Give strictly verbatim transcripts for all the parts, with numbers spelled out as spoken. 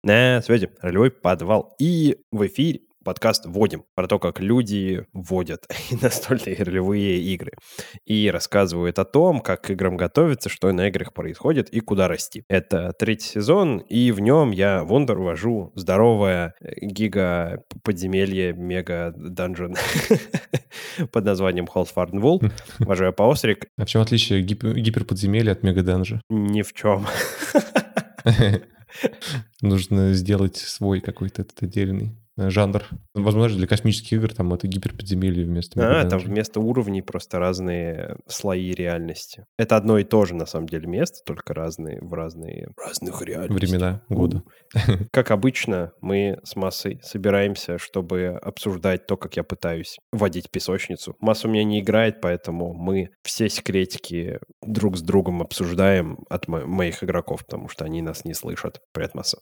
На связи ролевой подвал. И в эфире подкаст «Вводим» про то, как люди вводят настольные ролевые игры. И рассказывают о том, как к играм готовиться, что на играх происходит и куда расти. Это третий сезон, и в нем я, Вондер, ввожу здоровое гига-подземелье, мега-данжен под названием Hallsfarn Wall. Ввожу я Паострик. А в чем отличие гип- гиперподземелья от мегаданжа? Ни в чем. Нужно сделать свой какой-то этот отдельный жанр. Возможно, для космических игр там это гиперподземелье вместо мегаданжа. А, там вместо уровней просто разные слои реальности. Это одно и то же, на самом деле, место, только разные в разные разных реальностях. Времена года. Как обычно, мы с Массой собираемся, чтобы обсуждать то, как я пытаюсь водить песочницу. Масса у меня не играет, поэтому мы все секретики друг с другом обсуждаем от мо- моих игроков, потому что они нас не слышат. Привет, Масса.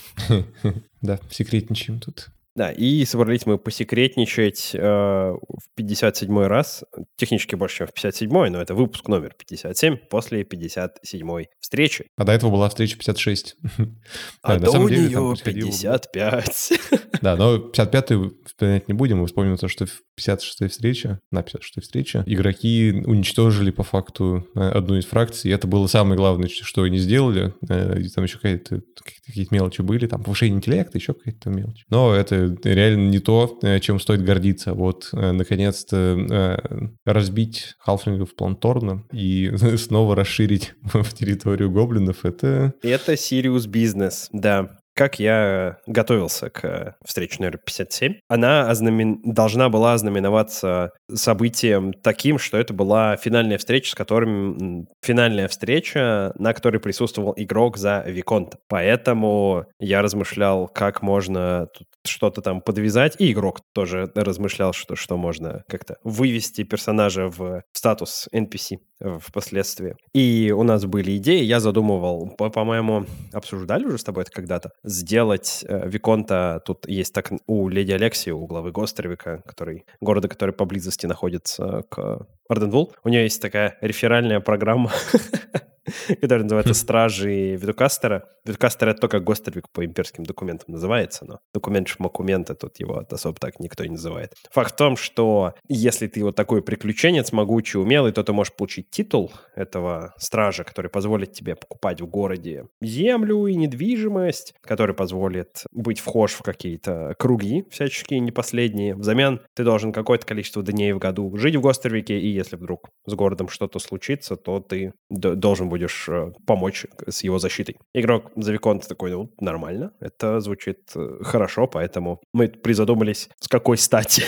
Да, секретничаем тут. Да, и собрались мы посекретничать э, в пятьдесят седьмой раз. Технически больше, чем в пятьдесят седьмой, но это выпуск номер пятьдесят семь после пятьдесят седьмой встречи. А до этого была встреча пятьдесят шесть. А до нее пятьдесят пять. Да, но пятьдесят пятую вспоминать не будем. Мы вспомним то, что в пятьдесят шестой встрече, на пятьдесят шестой встрече игроки уничтожили по факту одну из фракций. И это было самое главное, что они сделали. И там еще какие-то, какие-то мелочи были. Там повышение интеллекта, еще какая-то мелочь. Но это реально не то, чем стоит гордиться. Вот, наконец-то, разбить халфлингов Планторна и снова расширить в территорию гоблинов, это... Это serious business, да. Как я готовился к встрече номер пятьдесят семь, она ознамен... должна была ознаменоваться событием таким, что это была финальная встреча, с которым... финальная встреча, на которой присутствовал игрок за Виконта. Поэтому я размышлял, как можно тут что-то там подвязать, и игрок тоже размышлял, что, что можно как-то вывести персонажа в статус эн пи си впоследствии. И у нас были идеи, я задумывал, по- по-моему, обсуждали уже с тобой это когда-то, сделать э, Виконта, тут есть так у леди Алексии, у главы Гостервика, который, города, который поблизости находится к Арденвул, у нее есть такая реферальная программа, которая называется «Стражи Ведукастера». Ведукастер — это то, как Гостервик по имперским документам называется, но документ шмакумента тут его особо так никто не называет. Факт в том, что если ты вот такой приключенец, могучий, умелый, то ты можешь получить титул этого стража, который позволит тебе покупать в городе землю и недвижимость, который позволит быть вхож в какие-то круги всяческие, не последние. Взамен ты должен какое-то количество дней в году жить в Гостервике, и если вдруг с городом что-то случится, то ты д- должен будешь э, помочь с его защитой. Игрок за Виконта такой, ну, нормально, это звучит э, хорошо, поэтому мы призадумались, с какой стати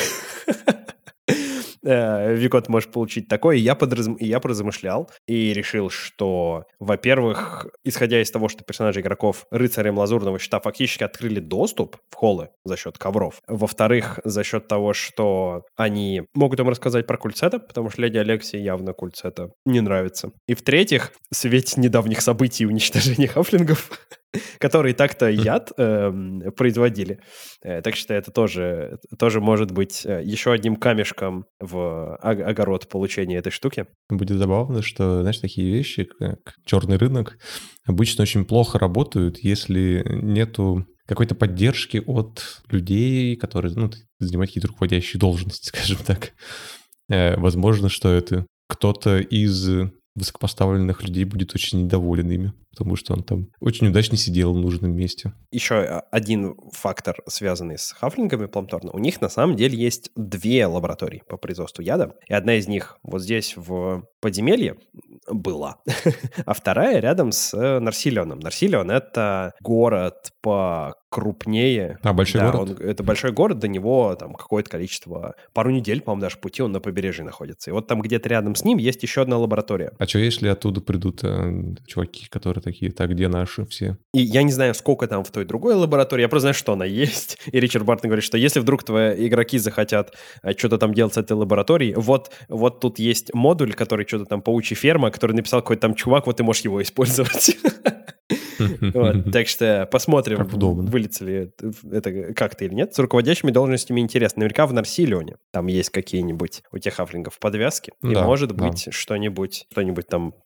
Виконт может получить такое. И я, подраз... и я поразмышлял и решил, что, во-первых, исходя из того, что персонажи игроков рыцарям Лазурного Щита фактически открыли доступ в холлы за счет ковров. Во-вторых, за счет того, что они могут им рассказать про культ Сета, потому что леди Алексии явно культ Сета не нравится. И в-третьих, в свете недавних событий уничтожения хафлингов, которые так-то яд э, производили. Э, так что это тоже, тоже может быть э, еще одним камешком в о- огород получения этой штуки. Будет забавно, что, знаешь, такие вещи, как черный рынок, обычно очень плохо работают, если нету какой-то поддержки от людей, которые, ну, занимают какие-то руководящие должности, скажем так. Э, возможно, что это кто-то из высокопоставленных людей будет очень недоволен ими, потому что он там очень удачно сидел в нужном месте. Еще один фактор, связанный с хафлингами Планторна. У них на самом деле есть две лаборатории по производству яда, и одна из них вот здесь в подземелье была, а вторая рядом с Нарсилионом. Нарсилион — это город покрупнее. А, большой да, город? Он, это большой город, до него там какое-то количество, пару недель, по-моему, даже пути, он на побережье находится. И вот там где-то рядом с ним есть еще одна лаборатория. А что, если оттуда придут э, чуваки, которые такие, так, где наши все? И я не знаю, сколько там в той другой лаборатории, я просто знаю, что она есть. И Ричард Бартон говорит, что если вдруг твои игроки захотят э, что-то там делать с этой лабораторией, вот, вот тут есть модуль, который что-то там паучья ферма, который написал какой-то там чувак, вот ты можешь его использовать. Вот, так что посмотрим, выльется ли это как-то или нет. С руководящими должностями интересно. Наверняка в Нарсилионе там есть какие-нибудь у тех хафлингов подвязки. И Да, может да. быть что-нибудь, что-нибудь там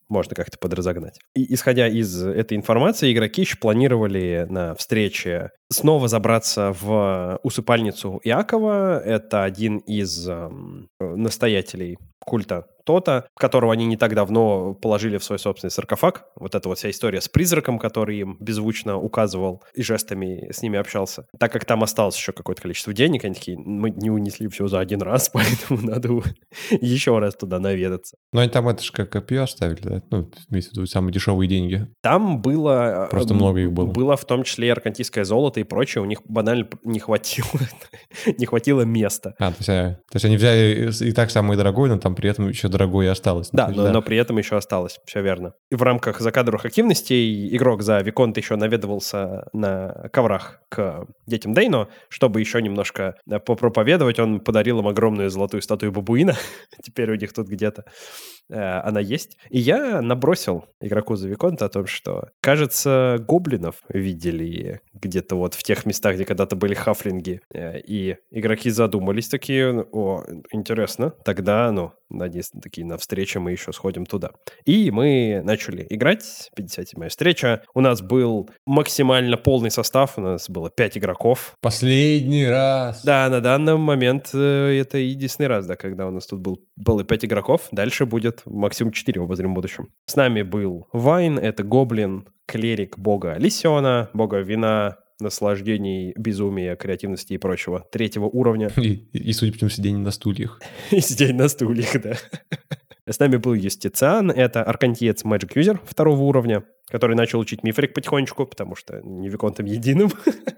можно как-то подразогнать. И исходя из этой информации, игроки еще планировали на встрече снова забраться в усыпальницу Иакова. Это один из эм, настоятелей культа Тота, которого они не так давно положили в свой собственный саркофаг. Вот эта вот вся история с призраком, который им беззвучно указывал и жестами с ними общался. Так как там осталось еще какое-то количество денег, они такие, мы не унесли все за один раз, поэтому надо еще раз туда наведаться. Ну, они там это же как копье оставили, да? Ну, имеется в виду самые дешевые деньги. Там было... Просто много их было. Было в том числе и аркантийское золото и прочее. У них банально не хватило, не хватило места. А, то есть, то есть они взяли и так самое дорогое, но там при этом еще дорогое осталось. Да, есть, но, да, но при этом еще осталось, все верно. И в рамках закадровых активностей игрок за Виконт еще наведывался на коврах к детям Дейно, чтобы еще немножко попроповедовать. Он подарил им огромную золотую статую бабуина. Теперь у них тут где-то э, она есть. И я набросил игроку за Виконт о том, что, кажется, гоблинов видели где-то вот в тех местах, где когда-то были хафлинги. Э, и игроки задумались такие, о, интересно, тогда, ну, надеюсь, такие на встречу мы еще сходим туда. И мы начали играть, пятьдесят седьмая встреча. У нас был максимально полный состав, у нас было пять игроков. Последний раз. Да, на данный момент э, это единственный раз, да, когда у нас тут был, было пять игроков. Дальше будет максимум четыре в обозримом будущем. С нами был Вайн, это гоблин, клерик бога Лисиона, бога вина, наслаждений, безумия, креативности и прочего третьего уровня. И, и, судя по всему, сиденье на стульях. И сидеть на стульях, да. С нами был Юстициан, это аркантиец Magic User второго уровня, который начал учить мифрик потихонечку, потому что не виконтом единым.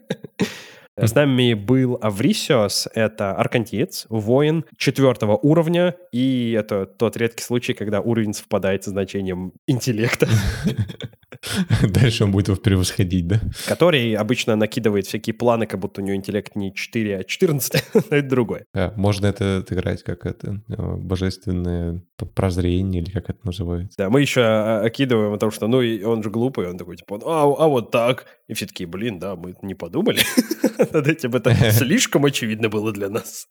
С нами был Аврисиос, это аркантиец, воин четвертого уровня, и это тот редкий случай, когда уровень совпадает со значением интеллекта. Дальше он будет его превосходить, да? Который обычно накидывает всякие планы, как будто у него интеллект не четыре, а четырнадцать, но это другое. А, можно это отыграть как это, божественное прозрение, или как это называется. Да, мы еще окидываем о том, что, ну, и он же глупый, он такой, типа, а, а вот так. И все такие, блин, да, мы не подумали над этим, это слишком очевидно было для нас.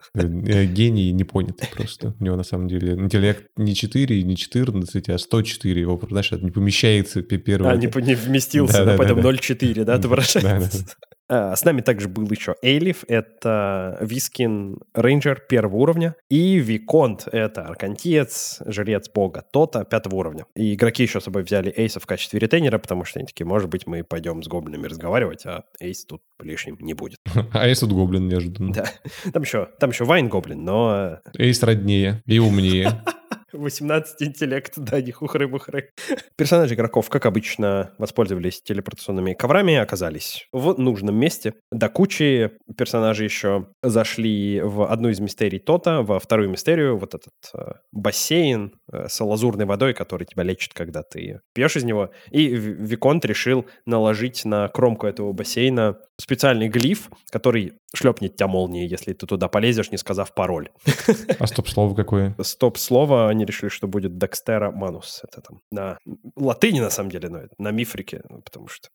Гений непонятый просто. У него, на самом деле, интеллект не четыре, не четырнадцать, а сто четыре. Его, знаешь, это не помещается первый. А, не, не вместился, да, поэтому ноль целых четыре, да, отображается. А, с нами также был еще Эйлиф, это Вискин рейнджер первого уровня, и Виконт, это аркантиец, жрец бога Тота пятого уровня. И игроки еще с собой взяли Эйса в качестве ретейнера, потому что они такие, может быть, мы пойдем с гоблинами разговаривать, а Эйс тут лишним не будет. А Эйс тут гоблин неожиданно. Да, там еще, там еще Вайн гоблин, но... Эйс роднее и умнее. восемнадцать интеллект, да, не хухры-бухры. Персонажи игроков, как обычно, воспользовались телепортационными коврами, оказались в нужном месте. До кучи персонажи еще зашли в одну из мистерий Тота, во вторую мистерию, вот этот э, бассейн э, с лазурной водой, который тебя лечит, когда ты пьешь из него. И Виконт решил наложить на кромку этого бассейна специальный глиф, который шлепнет тебя молнией, если ты туда полезешь, не сказав пароль. А стоп-слово какое? Стоп-слово, они решили, что будет Dextera Manus. Это там на латыни, на самом деле, но на мифрике, потому что...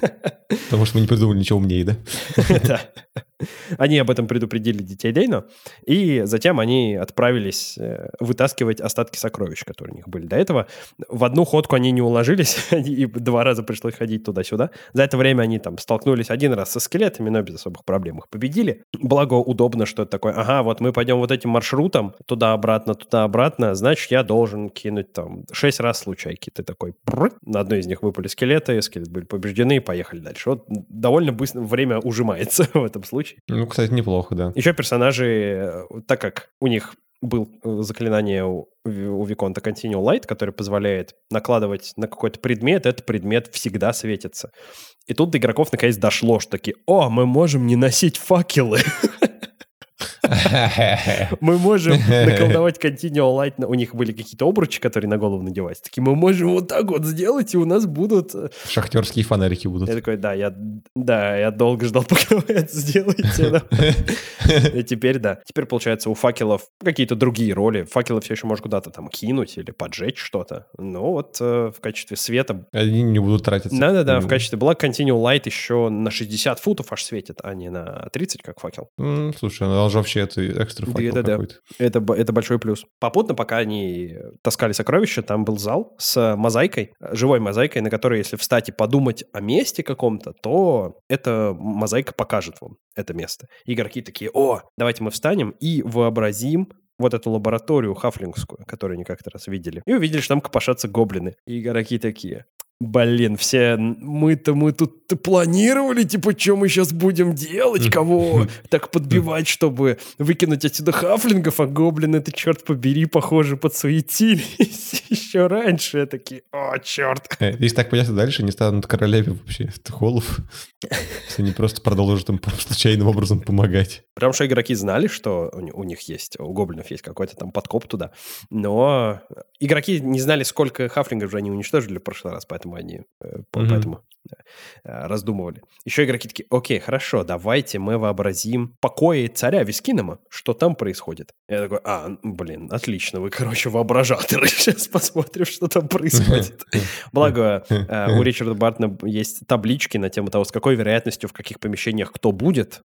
Потому что мы не придумали ничего умнее, да? Да. Они об этом предупредили детей Дейно, и затем они отправились вытаскивать остатки сокровищ, которые у них были до этого. В одну ходку они не уложились, и два раза пришлось ходить туда-сюда. За это время они там столкнулись один раз со скелетами, но без особых проблем их победили. Благо, удобно, что это такое, ага, вот мы пойдем вот этим маршрутом, туда-обратно, туда-обратно, значит, я должен кинуть там шесть раз случайки. Ты такой, на одной из них выпали скелеты, скелеты были побеждены, и поехали дальше. Вот довольно быстро время ужимается в этом случае. Ну, кстати, неплохо, да. Еще персонажи, так как у них был заклинание у, у Виконта Continual Light, которое позволяет накладывать на какой-то предмет, этот предмет всегда светится. И тут до игроков наконец дошло, что такие, о, мы можем не носить факелы. Мы можем наколдовать Continual Light. У них были какие-то обручи, которые на голову надеваются. Такие, мы можем вот так вот сделать, и у нас будут... Шахтерские фонарики будут. Я такой, да, я, да, я долго ждал, пока вы это сделаете. И теперь, да. Теперь, получается, у факелов какие-то другие роли. Факелы все еще можно куда-то там кинуть или поджечь что-то. Но вот в качестве света... Они не будут тратиться. Да-да-да, в качестве... Black Continual Light еще на шестьдесят футов аж светит, а не на тридцать, как факел. Слушай, он же вообще вообще это экстра факел да, да, какой-то. Да. Это, это большой плюс. Попутно, пока они таскали сокровища, там был зал с мозаикой, живой мозаикой, на которой, если встать и подумать о месте каком-то, то эта мозаика покажет вам это место. Игроки такие: о, давайте мы встанем и вообразим вот эту лабораторию хафлингскую, которую они как-то раз видели. И увидели, что там копошатся гоблины. И игроки такие: блин, все, мы-то мы тут планировали, типа, что мы сейчас будем делать, кого так подбивать, чтобы выкинуть отсюда хафлингов, а гоблины, это, черт побери, похоже, подсуетились еще раньше. Такие: о, черт. Если так понятно, дальше не станут королями вообще холлов. Они просто продолжат им случайным образом помогать. Потому что игроки знали, что у них есть, у гоблинов есть какой-то там подкоп туда, но игроки не знали, сколько хафлингов же они уничтожили в прошлый раз, поэтому они mm-hmm. поэтому да, раздумывали. Еще игроки такие: окей, хорошо, давайте мы вообразим покои царя Вискинема, что там происходит. Я такой: а, блин, отлично, вы, короче, воображаторы. Сейчас посмотрим, что там происходит. Благо, у Ричарда Бартона есть таблички на тему того, с какой вероятностью в каких помещениях кто будет.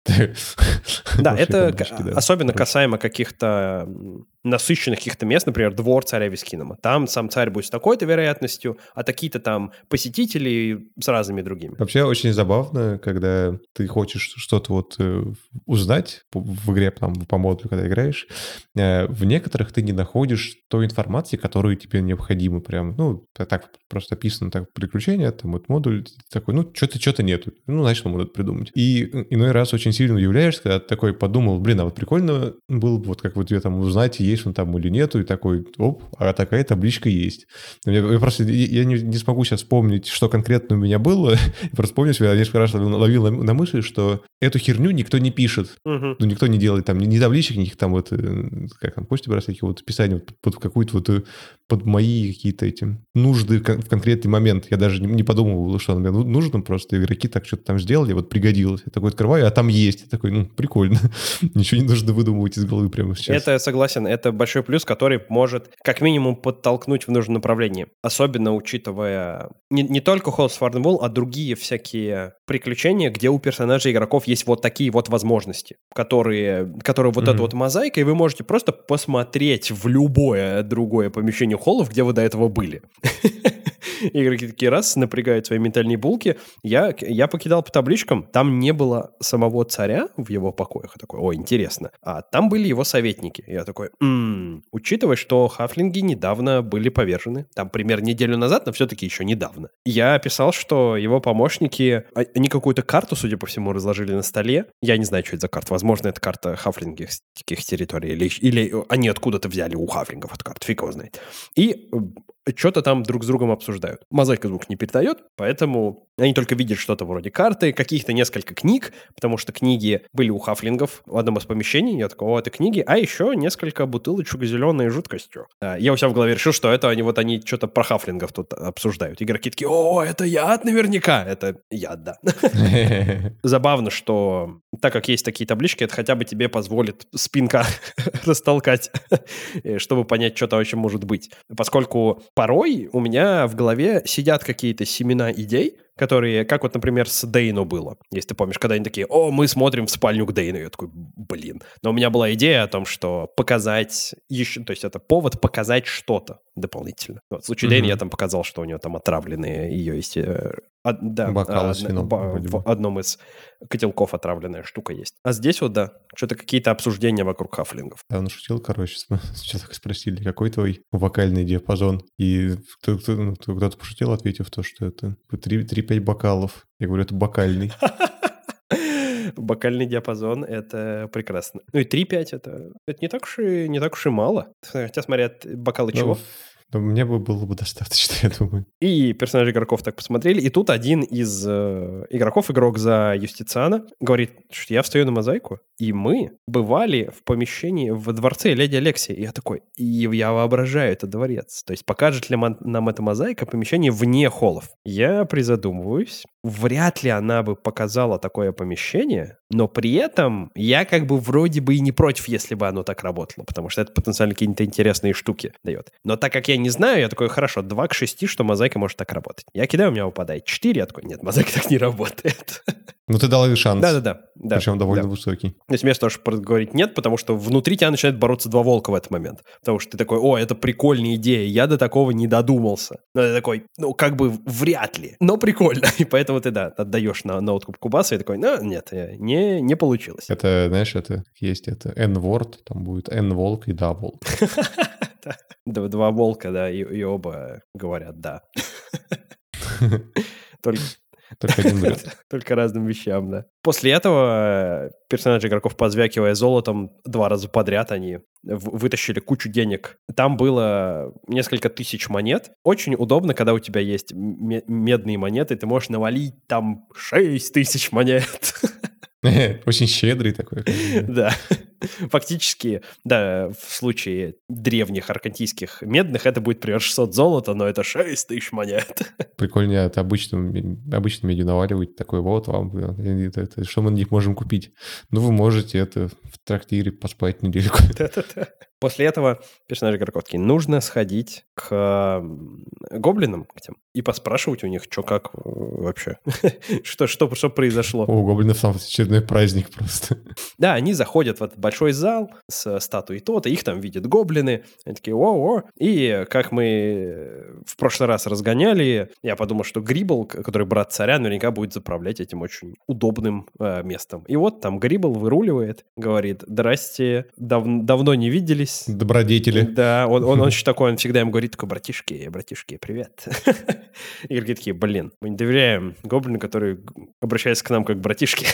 Да, это особенно касаемо каких-то насыщенных каких-то мест, например, двор царя Вискинема. Там сам царь будет с такой-то вероятностью, а такие-то там посетители с разными другими. Вообще очень забавно, когда ты хочешь что-то вот узнать в игре, там, по модулю, когда играешь, в некоторых ты не находишь той информации, которую тебе необходимо прям, ну, так просто описано, так, приключение, там вот модуль такой, ну, что-то, что-то нету, ну, значит, мы надо придумать. И иной раз очень сильно удивляешься, когда ты такой подумал: блин, а вот прикольно было бы, вот как вот тебе там узнать, есть он там или нету, и такой, оп, а такая табличка есть. Я, я просто, я не, не смогу сейчас вспомнить, что конкретно у меня было, просто помню себя, я несколько раз ловил на, на мысли, что эту херню никто не пишет, uh-huh. ну, никто не делает там ни, ни табличек, никаких там вот, как там, кости брать, такие вот писания вот, под какую-то вот, под мои какие-то эти нужды в конкретный момент. Я даже не, не подумывал, что мне нужно, просто игроки так что-то там сделали, вот пригодилось. Я такой открываю, а там есть. Я такой, ну, прикольно. Ничего не нужно выдумывать из головы прямо сейчас. Это, согласен, это большой плюс, который может как минимум подтолкнуть в нужном направлении. Особенно учитывая не, не только Halls of Wardenwall, а другие всякие приключения, где у персонажей игроков есть вот такие вот возможности, которые, которые вот mm-hmm. эта вот мозаика, и вы можете просто посмотреть в любое другое помещение холлов, где вы до этого были. Игроки такие раз напрягают свои ментальные булки. Я, я покидал по табличкам, там не было самого царя в его покоях. Я такой: о, интересно. А там были его советники. Я такой: м-м, учитывая, что хафлинги недавно были повержены, там примерно неделю назад, но все-таки еще недавно, я писал, что его помощники, они какую-то карту, судя по всему, разложили на столе. Я не знаю, что это за карта. Возможно, это карта хафлингских территорий, или, или они откуда-то взяли у хафлингов эту карту, фиг его знает. И что-то там друг с другом обсуждают. Мозаика звук не передает, поэтому они только видят что-то вроде карты, каких-то несколько книг, потому что книги были у хафлингов в одном из помещений. Я такой: о, это книги, а еще несколько бутылочек зеленой жидкостью. Я у себя в голове решил, что это они вот они что-то про хафлингов тут обсуждают. Игроки такие: о, это яд наверняка. Это яд, да. Забавно, что так как есть такие таблички, это хотя бы тебе позволит спинка растолкать, чтобы понять, что-то вообще может быть. Поскольку порой у меня в голове сидят какие-то семена идей, которые, как вот, например, с Дейну было. Если ты помнишь, когда они такие: о, мы смотрим в спальню к Дейну. Я такой: блин. Но у меня была идея о том, что показать еще, то есть это повод показать что-то дополнительно. Вот, в случае mm-hmm. Дейна я там показал, что у нее там отравленные ее есть... А, да, бокалы а, с вином, в, в одном из котелков отравленная штука есть. А здесь вот, да, что-то какие-то обсуждения вокруг хафлингов. Да, он шутил, короче, что-то спросили, какой твой вокальный диапазон? И кто-то, кто-то пошутил, ответив то, что это три-пять бокалов. Я говорю, это бокальный. Бокальный диапазон — это прекрасно. Ну и три-пять — это, это не, так уж и, не так уж и мало. Хотя, смотрят, бокалы ну, чего? Мне бы было бы достаточно, я думаю. И персонажи игроков так посмотрели. И тут один из э, игроков, игрок за Юстициана, говорит, что я встаю на мозаику, и мы бывали в помещении в дворце леди Алексии. И я такой, и я воображаю этот дворец. То есть покажет ли нам эта мозаика помещение вне холлов? Я призадумываюсь. Вряд ли она бы показала такое помещение, но при этом я как бы вроде бы и не против, если бы оно так работало, потому что это потенциально какие-то интересные штуки дает. Но так как я не знаю, я такой, хорошо, два к шести, что мозаика может так работать. Я кидаю, у меня выпадает четыре, я такой, нет, мозаика так не работает. Ну, ты дал ей шанс. Да-да-да. Да, Причем довольно да. высокий. То есть вместо того, чтобы говорить нет, потому что внутри тебя начинает бороться два волка в этот момент. Потому что ты такой, о, это прикольная идея, я до такого не додумался. Но ты такой, ну, как бы вряд ли, но прикольно. И поэтому ты, да, отдаешь на, на откуп Кубаса и такой, ну, нет, не, не получилось. Это, знаешь, это есть это N-word, там будет N-волк и да-волк. Два волка, да, и оба говорят да. Только... Только один врет. Только разным вещам, да. После этого персонажи игроков, позвякивая золотом, два раза подряд они вытащили кучу денег. Там было несколько тысяч монет. Очень удобно, когда у тебя есть медные монеты, ты можешь навалить там шесть тысяч монет. Очень щедрый такой. Да. Фактически, да, в случае древних аркантийских медных это будет примерно шестьсот золота, но это шесть тысяч монет. Прикольнее от обычного, обычно медью наваливать. Такой, вот вам, это, это, что мы на них можем купить? Ну, вы можете это в трактире поспать недельку. Да-да-да. После этого персонажи игроков такие, нужно сходить к гоблинам к тем, и поспрашивать у них, что как вообще, что, что, что произошло. У гоблинов там очередной праздник просто. Да, они заходят в этот большой зал с статуей то-то, их там видят гоблины, они такие, о-о, и как мы в прошлый раз разгоняли, я подумал, что Грибл, который брат царя, наверняка будет заправлять этим очень удобным э, местом. И вот там Грибл выруливает, говорит, здрасте, дав- давно не виделись. Добродетели. Да, он, он, он еще такой, он всегда им говорит, такой, братишки, братишки, привет. И игроки такие, блин, мы не доверяем гоблину, который обращается к нам как братишки.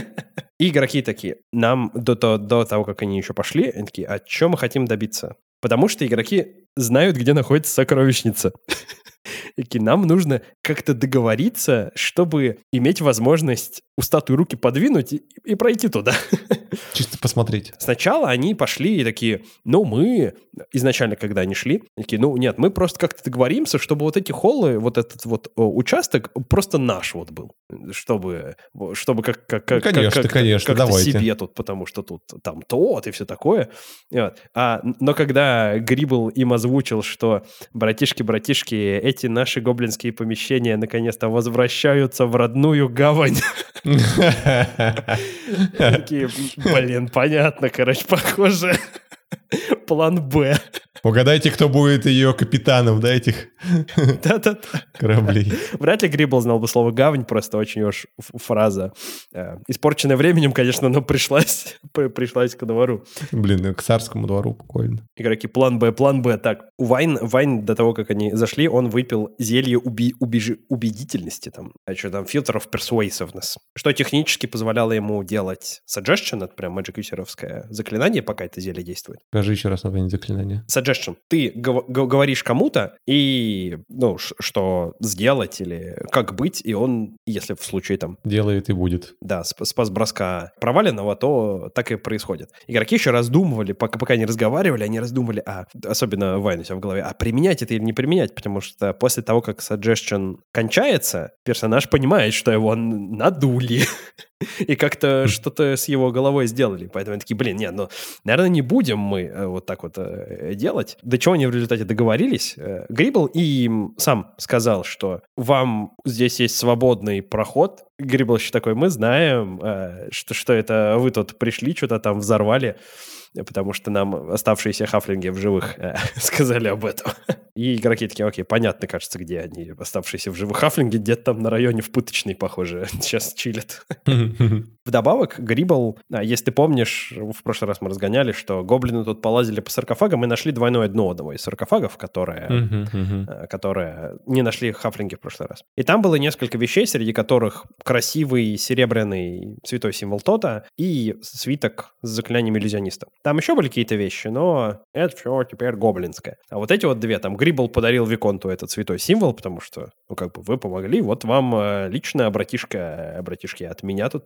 И игроки такие, нам до, до, до того, как они еще пошли, они такие, а что мы хотим добиться? Потому что игроки знают, где находится сокровищница. И нам нужно как-то договориться, чтобы иметь возможность у статуи руки подвинуть и, и пройти туда. Чисто посмотреть. Сначала они пошли и такие, ну, мы... Изначально, когда они шли, такие, ну, нет, мы просто как-то договоримся, чтобы вот эти холлы, вот этот вот участок просто наш вот был. Чтобы, чтобы как, как, ну, конечно, как, конечно, как-то давайте. себе тут, потому что тут там тот и все такое. Вот. А, но когда Грибл им озвучил, что братишки-братишки, эти наши гоблинские помещения наконец-то возвращаются в родную гавань. Такие, блин, понятно, короче, похоже. План Б. Угадайте, кто будет ее капитаном, да, этих Да-да-да. кораблей. Вряд ли Грибл знал бы слово «гавань», просто очень уж фраза. Испорченная временем, конечно, но пришлась, пришлась ко двору. Блин, к царскому двору буквально. Игроки план Б, план Б. Так, у Вайн, Вайн до того, как они зашли, он выпил зелье уби, убежи, убедительности, там, а что там, filter of persuasiveness, что технически позволяло ему делать suggestion, это прям Magic User-овское заклинание, пока это зелье действует. Скажи еще раз название заклинания. Suggestion. Ты г- г- говоришь кому-то, и, ну, ш- что сделать или как быть, и он, если в случае там... Делает и будет. Да, сп- спас броска проваленного, то так и происходит. Игроки еще раздумывали, пока, пока они разговаривали, они раздумывали, а, особенно Вайн у себя в голове, а применять это или не применять, потому что после того, как Suggestion кончается, персонаж понимает, что его надули. И как-то что-то с его головой сделали. Поэтому они такие, блин, нет, ну, наверное, не будем мы вот так вот э, делать. До чего они в результате договорились. Э, Грибл им сам сказал, что вам здесь есть свободный проход. Грибл еще такой, мы знаем, э, что, что это вы тут пришли, что-то там взорвали, потому что нам оставшиеся хафлинги в живых э, сказали об этом. И игроки такие, окей, понятно, кажется, где они, оставшиеся в живых хафлинги, где-то там на районе в Пыточной, похоже, сейчас чилят. Вдобавок, Грибл, если ты помнишь, в прошлый раз мы разгоняли, что гоблины тут полазили по саркофагам и нашли двойное дно одного из саркофагов, которое, которое не нашли хафлинги в прошлый раз. И там было несколько вещей, среди которых красивый серебряный святой символ Тота и свиток с заклинанием иллюзиониста. Там еще были какие-то вещи, но это все теперь гоблинское. А вот эти вот две, там Грибл подарил Виконту этот святой символ, потому что, ну, как бы вы помогли, вот вам лично, братишка, братишки, от меня тут такое.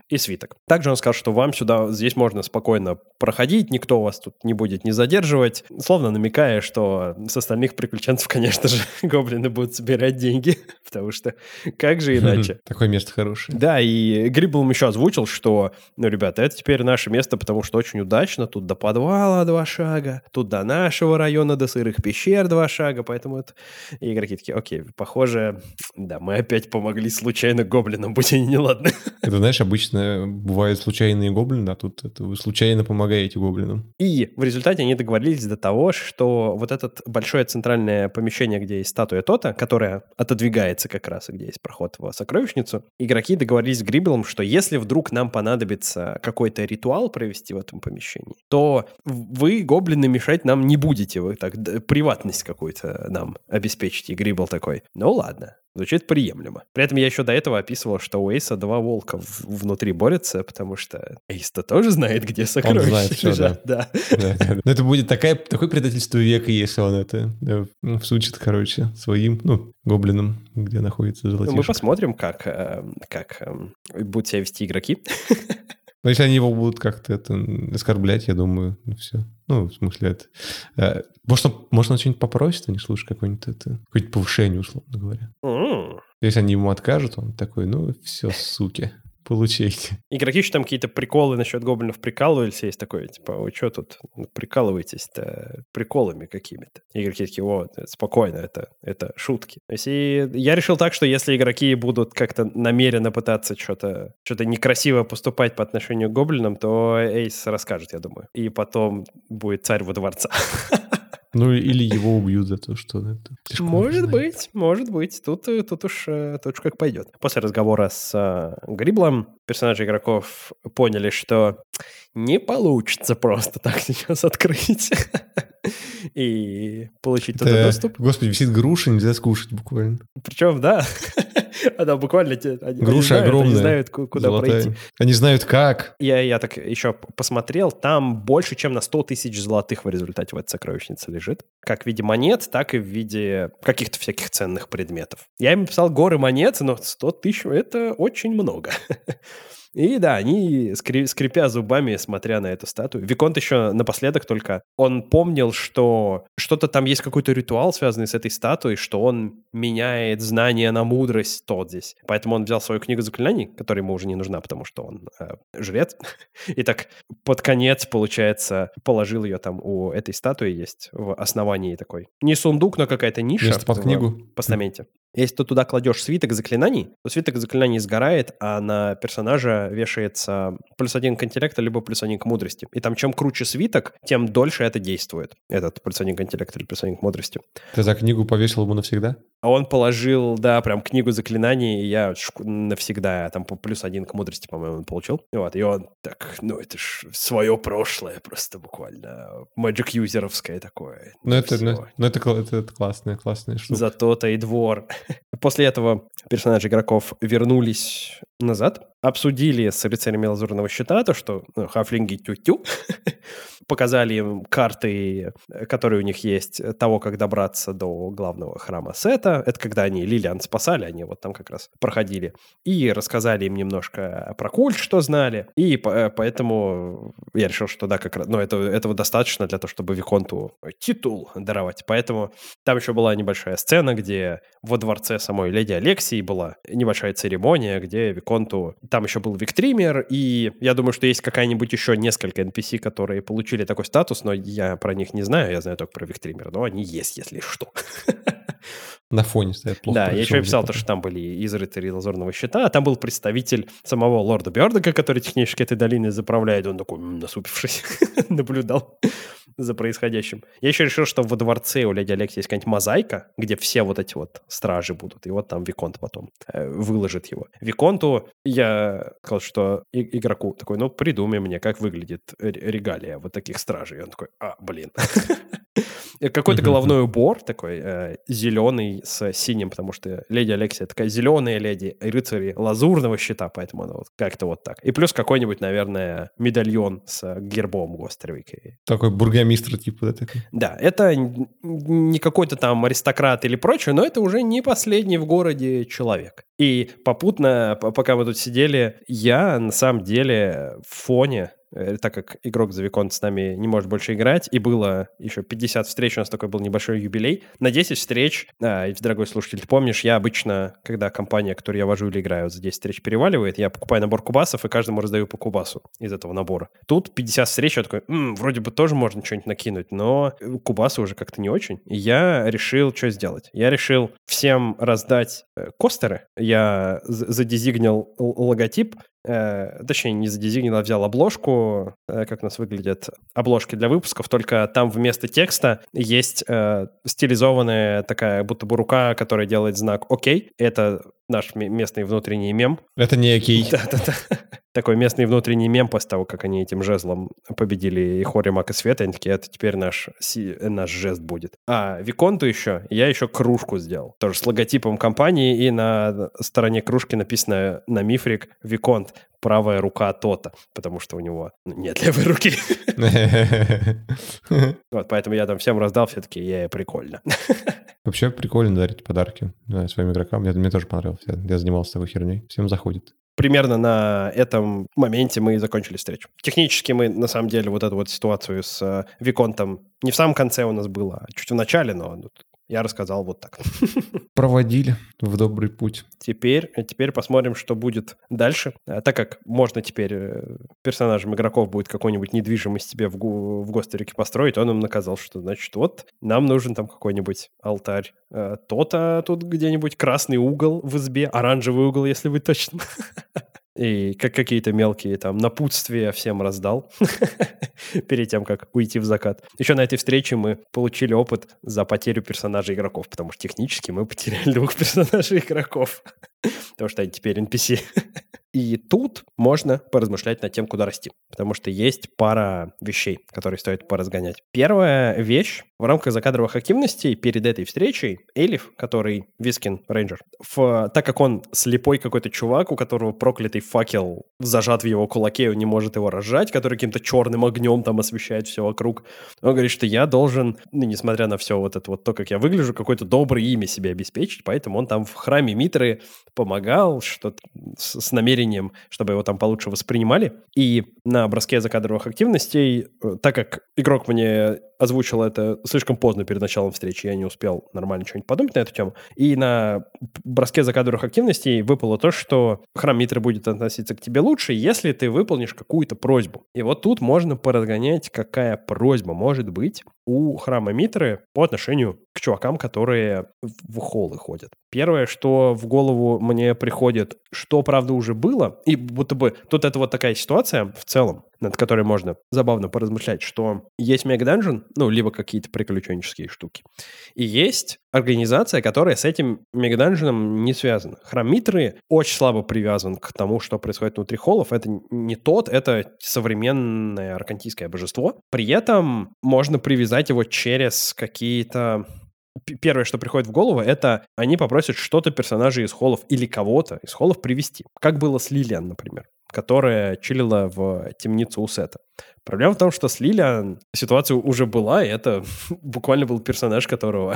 и свиток. Также он сказал, что вам сюда, здесь можно спокойно проходить, никто вас тут не будет не задерживать, словно намекая, что с остальных приключенцев, конечно же, гоблины будут собирать деньги, потому что как же иначе? Такое место хорошее. Да, и Грибблом еще озвучил, что, ну, ребята, это теперь наше место, потому что очень удачно, тут до подвала два шага, тут до нашего района, до сырых пещер два шага, поэтому это... И игроки такие, окей, похоже, да, мы опять помогли случайно гоблинам, будь они неладны. Это, знаешь, обычно бывают случайные гоблины, а тут это вы случайно помогаете гоблинам. И в результате они договорились до того, что вот это большое центральное помещение, где есть статуя Тота, которая отодвигается как раз, и где есть проход в сокровищницу, игроки договорились с Грибблом, что если вдруг нам понадобится какой-то ритуал провести в этом помещении, то вы, гоблины, мешать нам не будете, вы так приватность какую-то нам обеспечите. И Гриббл такой, ну ладно. Звучит приемлемо. При этом я еще до этого описывал, что у Эйса два волка в- внутри борются, потому что Эйс-то тоже знает, где сокровища знает всё, лежат. Да. Да, да. Но это будет такая, такое предательство века, если он это да, ну, всучит, короче, своим, ну, гоблинам, где находится Ну, мы золотишко. посмотрим, как, э, как э, будут себя вести игроки. Но если они его будут как-то это, оскорблять, я думаю, ну все. Ну, в смысле, это... э, Может, он, может, он что-нибудь попросит, а не слушай, какое-нибудь это, какое-нибудь повышение, условно говоря. М. Если они ему откажут, он такой, ну, все, суки, получайте. Игроки еще там какие-то приколы насчет гоблинов прикалывались. Есть такое, типа, вы что тут прикалываетесь-то приколами какими-то? Игроки такие, вот, спокойно, это, это шутки. То есть и я решил так, что если игроки будут как-то намеренно пытаться что-то что-то некрасиво поступать по отношению к гоблинам, то Эйс расскажет, я думаю. И потом будет царь во дворца. Ну, или его убьют за то, что это... слишком Может знает. быть, может быть. Тут, э, тут, уж, э, тут уж как пойдет. После разговора с э, Грибблом персонажи игроков поняли, что не получится просто так сейчас открыть и получить туда Это, доступ. Господи, висит груша, нельзя скушать буквально. Причем, да, она буквально... те- Они, они Груша знают, они огромная, знают, ку- куда золотая. пройти. Они знают как. Я, я так еще п- посмотрел, там больше, чем на сто тысяч золотых в результате в этой сокровищнице лежит. Как в виде монет, так и в виде каких-то всяких ценных предметов. Я им писал горы монет, но сто тысяч — это очень много. И да, они, скри- скрипя зубами, смотря на эту статую. Виконт еще напоследок только, он помнил, что что-то там есть какой-то ритуал, связанный с этой статуей, что он меняет знания на мудрость тот здесь. Поэтому он взял свою книгу заклинаний, которая ему уже не нужна, потому что он э, жрец. И так под конец, получается, положил ее там у этой статуи, есть в основании такой. Не сундук, но какая-то ниша. Место под в книгу. постаменте. Если ты туда кладешь свиток заклинаний, то свиток заклинаний сгорает, а на персонажа вешается плюс один к интеллекту, либо плюс один к мудрости. И там чем круче свиток, тем дольше это действует. Этот плюс один к интеллекту или плюс один к мудрости. Ты за книгу повесил ему навсегда? А он положил, да, прям книгу заклинаний, и я шку- навсегда, там по плюс один к мудрости, по-моему, он получил. И вот, и он так, ну это ж свое прошлое просто буквально, magic-юзеровское такое. Ну, это, Всё. ну, ну, это, кла- это, это классная, классная штука. За то-то и двор. После этого персонажи игроков вернулись назад, обсудили с рыцарями Лазурного Щита то, что ну, хафлинги тю-тю, показали им карты, которые у них есть, того, как добраться до главного храма Сета. Это когда они Лилиан спасали, они вот там как раз проходили. И рассказали им немножко про культ, что знали. И по- поэтому я решил, что да, как раз, ну, это, этого достаточно для того, чтобы Виконту титул даровать. Поэтому там еще была небольшая сцена, где во дворце самой леди Алексии была небольшая церемония, где Виконту... Там еще был Виктример, и я думаю, что есть какая-нибудь еще несколько эн пи си, которые получили такой статус, но я про них не знаю, я знаю только про Виктримера, но они есть, если что. На фоне стоят плохо. Да, я еще писал то, что там были из рыцарей Лазурного Щита, а там был представитель самого лорда Бёрдока, который технически этой долиной заправляет, он такой, м, насупившись, наблюдал за происходящим. Я еще решил, что во дворце у леди Алексии есть какая-нибудь мозаика, где все вот эти вот стражи будут, и вот там Виконт потом э, выложит его. Виконту я сказал, что и- игроку такой, ну, придумай мне, как выглядит р- регалия вот таких стражей. И он такой, а, блин. Какой-то головной убор такой э, зеленый с синим, потому что леди Алексия такая зеленая леди, рыцари лазурного щита, поэтому она вот как-то вот так. И плюс какой-нибудь, наверное, медальон с гербом Гостервика. Такой бургомистр типа, да? Такой. Да, это не какой-то там аристократ или прочее, но это уже не последний в городе человек. И попутно, пока мы тут сидели, я на самом деле в фоне, так как игрок за Виконт с нами не может больше играть, и было еще пятьдесят встреч, у нас такой был небольшой юбилей, на десять встреч, а, дорогой слушатель, ты помнишь, я обычно, когда компания, которую я вожу или играю, за десять встреч переваливает, я покупаю набор кубасов и каждому раздаю по кубасу из этого набора. Тут пятьдесят встреч, я такой, м-м, вроде бы тоже можно что-нибудь накинуть, но кубасы уже как-то не очень. И я решил, что сделать. Я решил всем раздать э, костеры. Я задизигнил логотип, Э, точнее, не задизигнил, а взял обложку, э, как у нас выглядят обложки для выпусков, только там вместо текста есть э, стилизованная такая будто бы рука, которая делает знак «Окей». Это наш местный внутренний мем. Это не окей. Да-да-да. Такой местный внутренний мем после того, как они этим жезлом победили и Хори, Мак и Света. Они такие, это теперь наш, си, наш жест будет. А Виконту еще, я еще кружку сделал. Тоже с логотипом компании, и на стороне кружки написано на мифрик Виконт. Правая рука то-то, потому что у него нет левой руки. Вот, поэтому я там всем раздал, все такие, е, прикольно. Вообще прикольно дарить подарки своим игрокам. Мне тоже понравилось. Я занимался такой херней. Всем заходит. Примерно на этом моменте мы и закончили встречу. Технически мы, на самом деле, вот эту вот ситуацию с э, Виконтом не в самом конце у нас было, а чуть в начале, но я рассказал вот так. Проводили в добрый путь. Теперь, теперь посмотрим, что будет дальше. Так как можно теперь персонажам игроков будет какую-нибудь недвижимость себе в, го- в Гостерике построить, он им наказал, что, значит, вот нам нужен там какой-нибудь алтарь. То-то тут где-нибудь красный угол в избе, оранжевый угол, если быть точным. И как какие-то мелкие там напутствия всем раздал перед тем, как уйти в закат. Еще на этой встрече мы получили опыт за потерю персонажей игроков, потому что технически мы потеряли двух персонажей игроков, потому что они теперь эн пи си. И тут можно поразмышлять над тем, куда расти, потому что есть пара вещей, которые стоит поразгонять. Первая вещь. В рамках закадровых активностей перед этой встречей Элиф, который Вискин рейнджер, в, так как он слепой какой-то чувак, у которого проклятый факел зажат в его кулаке, он не может его разжать, который каким-то черным огнем там освещает все вокруг, он говорит, что я должен, ну, несмотря на все вот это вот то, как я выгляжу, какое-то доброе имя себе обеспечить, поэтому он там в храме Митры помогал что-то с, с намерением, чтобы его там получше воспринимали. И на броске закадровых активностей, так как игрок мне озвучил это слишком поздно перед началом встречи, я не успел нормально что-нибудь подумать на эту тему. И на броске закадровых активностей выпало то, что храм Митры будет относиться к тебе лучше, если ты выполнишь какую-то просьбу. И вот тут можно поразгонять, какая просьба может быть у храма Митры по отношению к чувакам, которые в холлы ходят. Первое, что в голову мне приходит, что, правда, уже было, и будто бы тут это вот такая ситуация в целом, над которой можно забавно поразмышлять, что есть мегаданжен, ну, либо какие-то приключенческие штуки, и есть организация, которая с этим мегаданженом не связана. Храм Митры очень слабо привязан к тому, что происходит внутри холлов. Это не тот, это современное аркантийское божество. При этом можно привязать его через какие-то... Первое, что приходит в голову, это они попросят что-то персонажей из холлов или кого-то из холлов привести. Как было с Лилиан, например, которая чилила в темнице у Сета. Проблема в том, что с Лилиан ситуация уже была, и это буквально был персонаж, которого,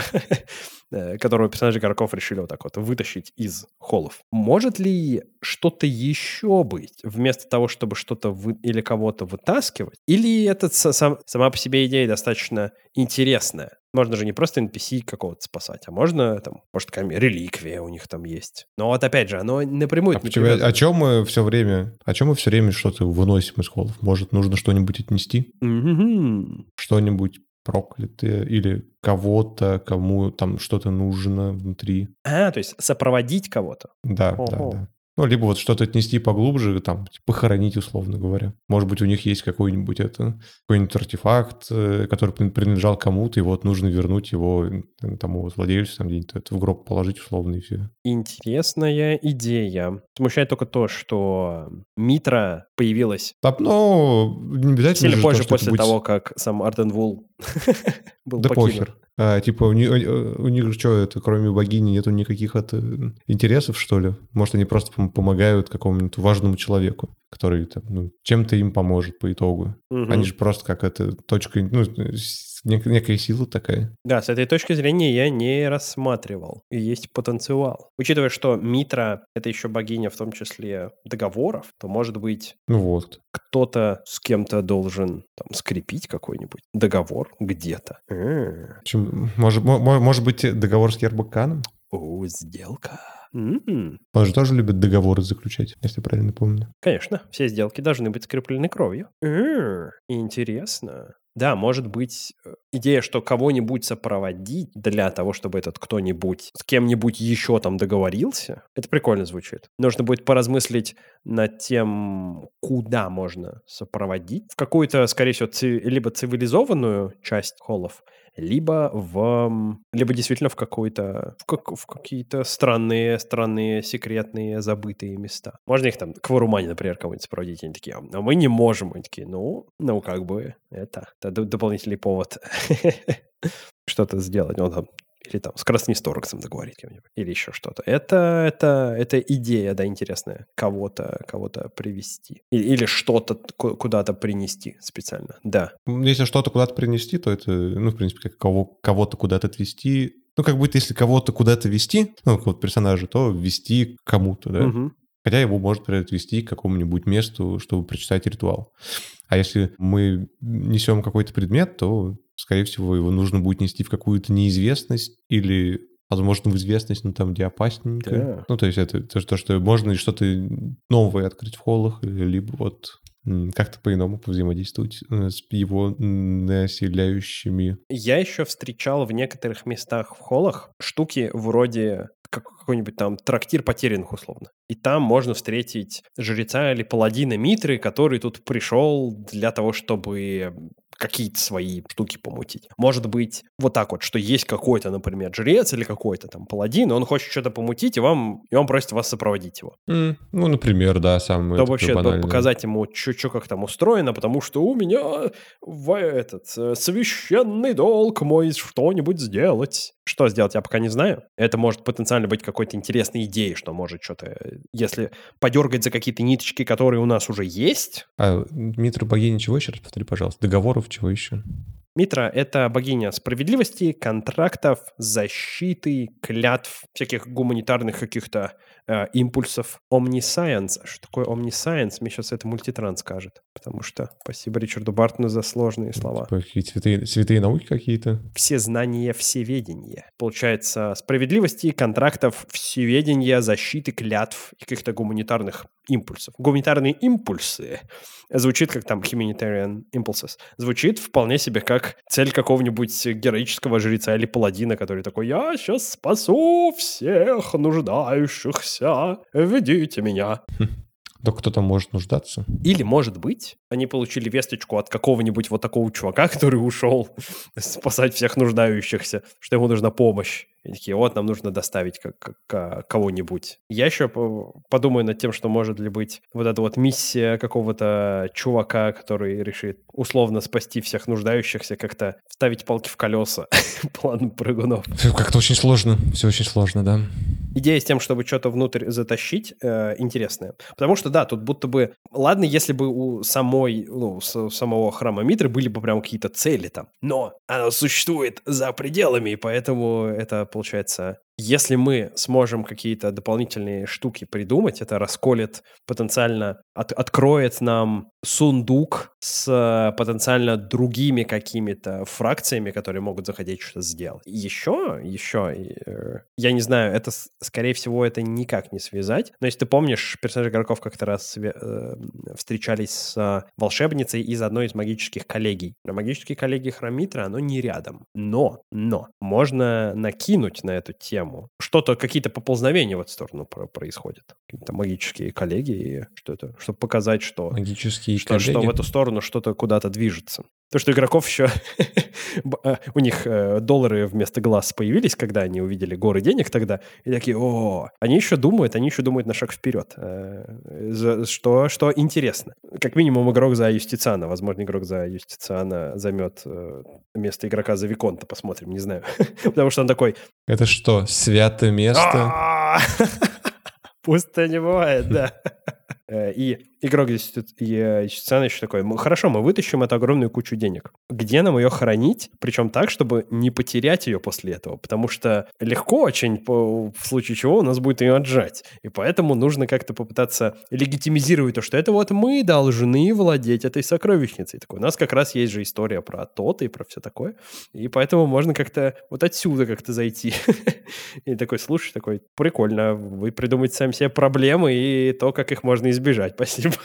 которого персонажи игроков решили вот так вот вытащить из холлов. Может ли что-то еще быть, вместо того, чтобы что-то вы... или кого-то вытаскивать? Или это сам... сама по себе идея достаточно интересная? Можно же не просто эн пи си какого-то спасать, а можно, там, может, какая-нибудь реликвия у них там есть. Но вот опять же, оно напрямую... А почему, о чем мы все время, о чем мы все время что-то выносим из холлов? Может, нужно что-нибудь отнести? Mm-hmm. Что-нибудь проклятое или кого-то, кому там что-то нужно внутри. А, то есть сопроводить кого-то? Да, Ого. да, да. Ну, либо вот что-то отнести поглубже, там, типа, похоронить, условно говоря. Может быть, у них есть какой-нибудь это, какой-нибудь артефакт, э, который при- принадлежал кому-то, и вот нужно вернуть его э, тому вот владельцу, там, где-нибудь это в гроб положить, условно, и все. Интересная идея. Смущает только то, что Митра появилась Так, ну, не обязательно сильно же то, позже, что это после будет... того, как сам Арден Вул был Да покинут. похер. А, типа, у них, у них что, это, кроме богини, нету никаких это, интересов, что ли? Может, они просто пом- помогают какому-нибудь важному человеку, который там, ну, чем-то им поможет по итогу. Мгм. Они же просто как это, точка, ну, с- нек- некая сила такая. Да, с этой точки зрения я не рассматривал. И есть потенциал. Учитывая, что Митра — это еще богиня, в том числе договоров, то, может быть, Ну вот. кто-то с кем-то должен там скрепить какой-нибудь договор где-то. М. Чем- может, мо- мо- может быть, договор с Ербаканом? О, сделка. М. Он же тоже любит договоры заключать, если правильно помню. Конечно, все сделки должны быть скреплены кровью. М, Интересно. Да, может быть, э, идея, что кого-нибудь сопроводить для того, чтобы этот кто-нибудь с кем-нибудь еще там договорился, это прикольно звучит. Нужно будет поразмыслить над тем, куда можно сопроводить. В какую-то, скорее всего, ци- либо цивилизованную часть холлов, либо в, м, либо действительно в какой-то, в, как- в какие-то странные, странные, секретные, забытые места. Можно их там к Варумане, например, кого-нибудь сопроводить, они такие, а мы не можем. Они такие, ну, ну, как бы, это, это д- дополнительный повод что-то сделать. Он там, или там с Красносторгсом договорить кем-нибудь, или еще что-то. Это, это, это идея, да, интересная. Кого-то, кого-то привести. Или, или что-то ку- куда-то принести специально. Да. Если что-то куда-то принести, то это, ну, в принципе, как кого, кого-то куда-то отвезти. Ну, как будто если кого-то куда-то вести, ну, какого-то персонажа, то вести к кому-то, да? Мгм. Хотя его может, например, отвести к какому-нибудь месту, чтобы прочитать ритуал. А если мы несем какой-то предмет, то, скорее всего, его нужно будет нести в какую-то неизвестность или, возможно, в известность, но там, где опасненько. Да. Ну, то есть это то, что, что можно что-то новое открыть в холлах, либо вот м, как-то по-иному повзаимодействовать э, с его населяющими. Я еще встречал в некоторых местах в холлах штуки вроде как какой-нибудь там трактир потерянных, условно. И там можно встретить жреца или паладина Митры, который тут пришел для того, чтобы какие-то свои штуки помутить. Может быть, вот так вот, что есть какой-то, например, жрец или какой-то там паладин, и он хочет что-то помутить, и вам, и он просит вас сопроводить его. М, Ну, например, да, самое Чтобы такое вообще по- банальное. показать ему, что как там устроено, потому что у меня в этот э, священный долг мой что-нибудь сделать. Что сделать, я пока не знаю. Это может потенциально быть какой-то интересной идеей, что может что-то, э, если подергать за какие-то ниточки, которые у нас уже есть. А Митра богиня чего еще раз повтори, пожалуйста? Договоров чего еще? Митра — это богиня справедливости, контрактов, защиты, клятв, всяких гуманитарных каких-то э, импульсов. Omniscience. Что такое Omniscience? Мне сейчас это мультитран скажет. Потому что спасибо Ричарду Бартону за сложные слова. Типа какие-то святые, святые науки какие-то? Все знания, всеведение. Получается, справедливости, контрактов, всеведения, защиты, клятв и каких-то гуманитарных импульсов. Гуманитарные импульсы звучит как там humanitarian impulses. Звучит вполне себе как цель какого-нибудь героического жреца или паладина, который такой: я сейчас спасу всех нуждающихся, ведите меня. Да кто там может нуждаться? Или, может быть, они получили весточку от какого-нибудь вот такого чувака, который ушел спасать всех нуждающихся, что ему нужна помощь. И такие, вот, нам нужно доставить как, как- как- кого-нибудь. Я еще по- подумаю над тем, что может ли быть вот эта вот миссия какого-то чувака, который решит условно спасти всех нуждающихся, как-то вставить палки в колеса плану прыгунов. Все как-то очень сложно. Все очень сложно, да. Идея с тем, чтобы что-то внутрь затащить, э, интересная. Потому что, да, тут будто бы... Ладно, если бы у самой, ну, с- самого храма Митры были бы прям какие-то цели там. Но оно существует за пределами, и поэтому это, получается... Если мы сможем какие-то дополнительные штуки придумать, это расколет потенциально, от- откроет нам сундук с потенциально другими какими-то фракциями, которые могут захотеть что-то сделать. Еще, еще, я не знаю, это, скорее всего, это никак не связать, но если ты помнишь, персонажи игроков как-то раз э, встречались с волшебницей из одной из магических коллегий. А магические коллегии Храмитра, оно не рядом. Но, но, можно накинуть на эту тему. Что-то, какие-то поползновения в эту сторону происходят. Какие-то магические коллегии, что это, чтобы показать, что... Магические что, что в эту сторону что-то куда-то движется. То, что игроков еще... у них доллары вместо глаз появились, когда они увидели горы денег тогда, и такие, о, они еще думают, они еще думают на шаг вперед. Что, что интересно. Как минимум игрок за Юстициана. Возможно, игрок за Юстициана займет место игрока за Виконта. Посмотрим, не знаю. Потому что он такой... Это что, святое место? Пусто не бывает, да. И игрок Юстициана еще такой, хорошо, мы вытащим эту огромную кучу денег. Где нам ее хранить? Причем так, чтобы не потерять ее после этого. Потому что легко очень, в случае чего, у нас будет ее отжать. И поэтому нужно как-то попытаться легитимизировать то, что это вот мы должны владеть этой сокровищницей. Такой, у нас как раз есть же история про то-то и про все такое. И поэтому можно как-то вот отсюда как-то зайти. И такой, слушай, такой, прикольно, вы придумаете сами себе проблемы и то, как их можно избежать. Спасибо.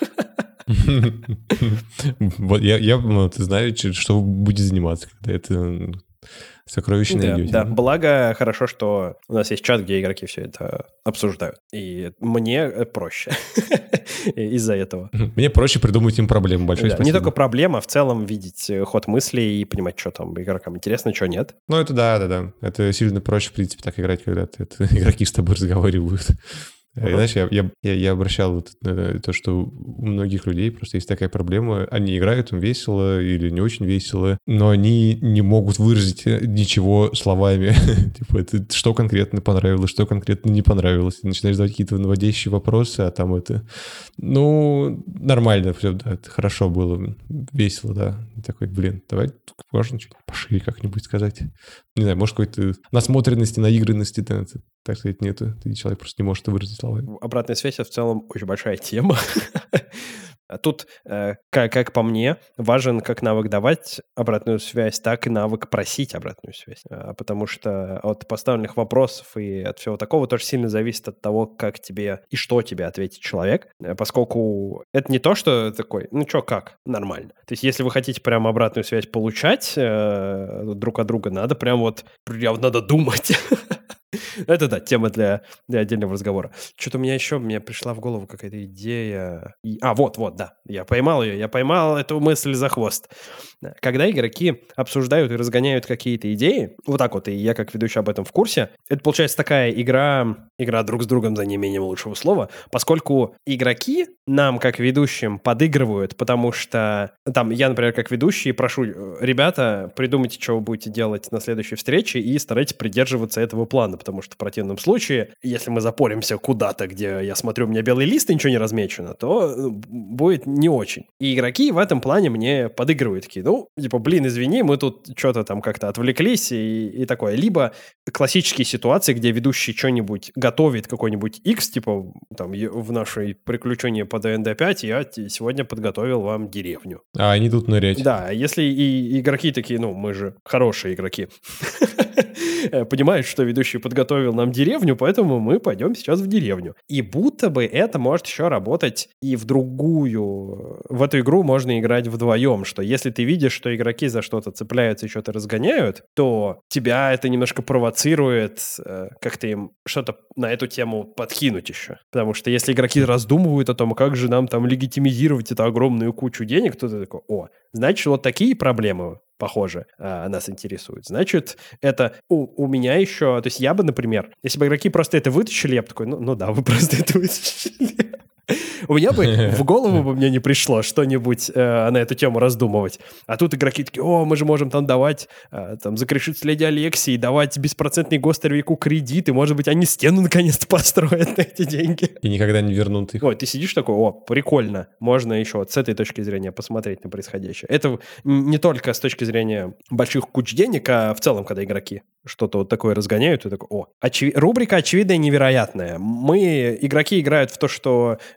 Вот я, я, ты знаешь, что будет заниматься, когда это сокровище найдете. Да, да, благо хорошо, что у нас есть чат, где игроки все это обсуждают. И мне проще из-за этого. Мне проще придумать им проблему. Большое спасибо. Не только проблема, а в целом видеть ход мыслей и понимать, что там игрокам интересно, что нет. Ну, это да, да, да. Это сильно проще, в принципе, так играть, когда это игроки с тобой разговаривают. Uh-huh. Знаешь, я, я, я обращал вот на то, что у многих людей просто есть такая проблема. Они играют, им весело или не очень весело, но они не могут выразить ничего словами. Типа, это что конкретно понравилось, что конкретно не понравилось. Ты начинаешь задавать какие-то наводящие вопросы, а там это... Ну, нормально, все, да, это хорошо было, весело, да. И такой, блин, давай, можно что-нибудь пошире как-нибудь сказать. Не знаю, может, какой-то насмотренности, наигранности, да, так сказать, нету. И человек просто не может это выразить словами. Обратная связь — это в целом очень большая тема. Тут, э, как, как по мне, важен как навык давать обратную связь, так и навык просить обратную связь. А, потому что от поставленных вопросов и от всего такого тоже сильно зависит от того, как тебе и что тебе ответит человек. Поскольку это не то, что такой, ну что, как, нормально. То есть если вы хотите прям обратную связь получать э, друг от друга, надо прям вот, прям надо думать. Это, да, тема для, для отдельного разговора. Что-то у меня еще, мне пришла в голову какая-то идея. И, а, вот, вот, да, я поймал ее, я поймал эту мысль за хвост. Когда игроки обсуждают и разгоняют какие-то идеи, вот так вот, и я как ведущий об этом в курсе, это получается такая игра, игра друг с другом за неимением лучшего слова, поскольку игроки нам, как ведущим, подыгрывают, потому что там я, например, как ведущий прошу, ребята, придумайте, что вы будете делать на следующей встрече и старайтесь придерживаться этого плана, потому что в противном случае, если мы запоримся куда-то, где я смотрю, у меня белый лист и ничего не размечено, то будет не очень. И игроки в этом плане мне подыгрывают такие, ну, типа, блин, извини, мы тут что-то там как-то отвлеклись и, и такое. Либо классические ситуации, где ведущий что-нибудь готовит, какой-нибудь X, типа, там, в нашей приключении по дэ энд дэ пять я сегодня подготовил вам деревню. А они тут нырять. Да, если и игроки такие, ну, мы же хорошие игроки, понимают, что ведущий подготовил нам деревню, поэтому мы пойдем сейчас в деревню. И будто бы это может еще работать и в другую. В эту игру можно играть вдвоем, что если ты видишь, что игроки за что-то цепляются и что-то разгоняют, то тебя это немножко провоцирует как-то им что-то на эту тему подкинуть еще. Потому что если игроки раздумывают о том, как же нам там легитимизировать эту огромную кучу денег, то ты такой, о, значит, вот такие проблемы, похоже, нас интересуют. Значит, это у, у меня еще... То есть я бы, например, если бы игроки просто это вытащили, я бы такой, ну, ну да, вы просто это вытащили. У меня бы в голову бы мне не пришло что-нибудь э, на эту тему раздумывать. А тут игроки такие, о, мы же можем там давать, э, там, закрешить леди Алексии, давать беспроцентный гостервику кредит, и, может быть, они стену наконец-то построят на эти деньги. И никогда не вернут их. Ой, ты сидишь такой, о, прикольно, можно еще вот с этой точки зрения посмотреть на происходящее. Это не только с точки зрения больших куч денег, а в целом, когда игроки что-то вот такое разгоняют, и такой, о, очевид... рубрика очевидная и невероятная. Мы, игроки, играют в то, что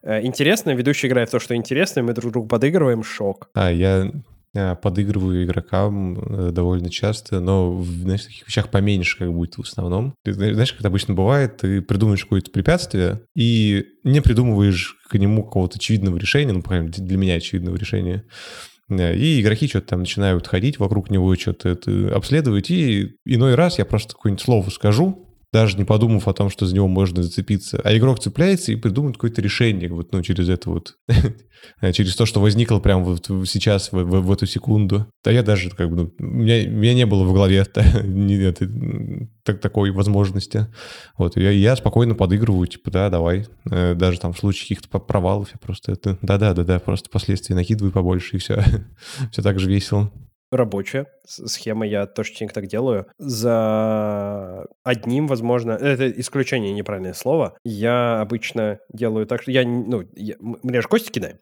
интересно, ведущий играет в то, что интересно, мы друг другу подыгрываем, шок. А, я подыгрываю игрокам довольно часто, но в, знаешь, таких вещах поменьше как будет в основном. Ты, знаешь, как это обычно бывает, ты придумаешь какое-то препятствие и не придумываешь к нему какого-то очевидного решения, ну, по крайней мере, для меня очевидного решения. И игроки что-то там начинают ходить вокруг него, что-то это обследовать, и иной раз я просто какое-нибудь слово скажу, даже не подумав о том, что за него можно зацепиться. А игрок цепляется и придумает какое-то решение вот, ну, через это вот, через то, что возникло прямо вот сейчас, в, в, в эту секунду. Да я даже как бы, ну, у меня, у меня не было в голове нет, так, такой возможности. Вот, я, я спокойно подыгрываю, типа, да, давай. Даже там в случае каких-то провалов я просто это, да-да-да-да, просто последствия накидываю побольше, и все. Все так же весело. Рабочая схема, я тоже частенько так делаю. За одним, возможно, это исключение, неправильное слово, я обычно делаю так, что я, ну, я, мне же кости кидаем,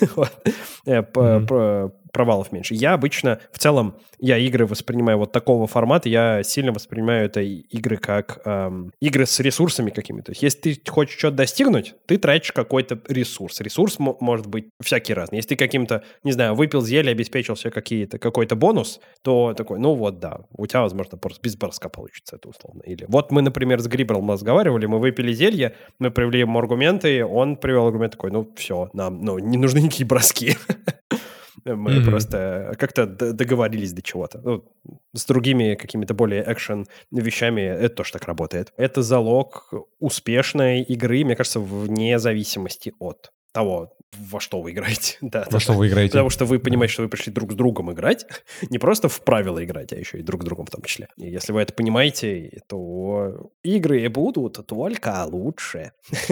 провалов меньше. Я обычно, в целом, я игры воспринимаю вот такого формата, я сильно воспринимаю это игры как эм, игры с ресурсами какими-то. То есть, если ты хочешь что-то достигнуть, ты тратишь какой-то ресурс. Ресурс м- может быть всякий разный. Если ты каким-то, не знаю, выпил зелье, обеспечил себе какие-то, какой-то бонус, то такой, ну вот, да, у тебя, возможно, просто без броска получится это условно. Или вот мы, например, с Грибром разговаривали, мы выпили зелье, мы привели ему аргументы, он привел аргумент такой, ну все, нам ну, не нужны никакие броски. Мы mm-hmm. просто как-то договорились до чего-то. Ну, с другими какими-то более экшен вещами это тоже так работает. Это залог успешной игры, мне кажется, вне зависимости от того, во что вы играете. Да, во да, что да. вы играете. Потому что вы понимаете, что вы пришли друг с другом играть. Не просто в правила играть, а еще и друг с другом в том числе. И если вы это понимаете, то игры будут только лучше.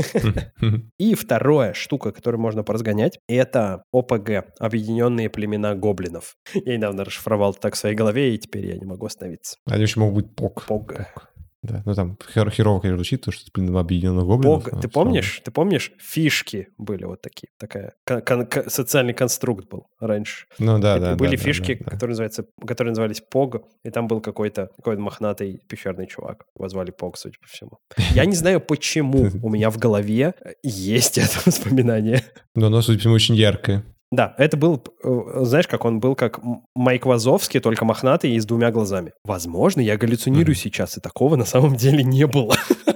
И вторая штука, которую можно поразгонять, это о пэ гэ, Объединенные племена гоблинов. Я недавно расшифровал так в своей голове, и теперь я не могу остановиться. Они еще могут быть пок. Пок. Да, ну там херово, конечно, звучит, то, что это племена объединенных гоблинов. Пог, ты помнишь, ты помнишь, фишки были вот такие, такая, кон- кон- социальный конструкт был раньше. Ну да, и да. Были да, фишки, да, да. Которые, называются, которые назывались Пог, и там был какой-то, какой-то мохнатый пещерный чувак. Его звали Пог, судя по всему. Я не знаю, почему у меня в голове есть это воспоминание. Но оно, судя по всему, очень яркое. Да, это был, знаешь, как он был, как Майк Вазовский, только мохнатый и с двумя глазами. Возможно, я галлюцинирую mm-hmm. сейчас, и такого на самом деле не было.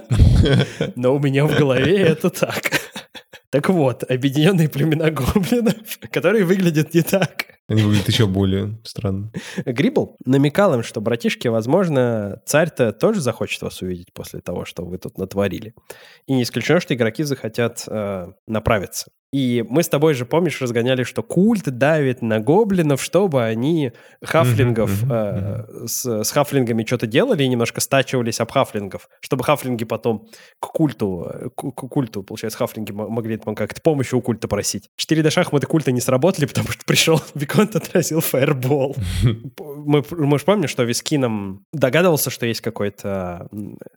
Но у меня в голове это так. Так вот, объединенные племена гоблинов, которые выглядят не так. Они выглядят еще более странно. Грибл намекал им, что, братишки, возможно, царь-то тоже захочет вас увидеть после того, что вы тут натворили. И не исключено, что игроки захотят э, направиться. И мы с тобой же, помнишь, разгоняли, что культ давит на гоблинов, чтобы они хафлингов uh-huh, uh-huh. Э, с, с хафлингами что-то делали и немножко стачивались об хафлингов, чтобы хафлинги потом к культу, к, к культу, получается, хафлинги могли там как-то помощи у культа просить. четыре дэ шахматы культа не сработали, потому что пришел Виконт, отразил фаербол. Мы, мы же помним, что Вискином догадывался, что есть какой-то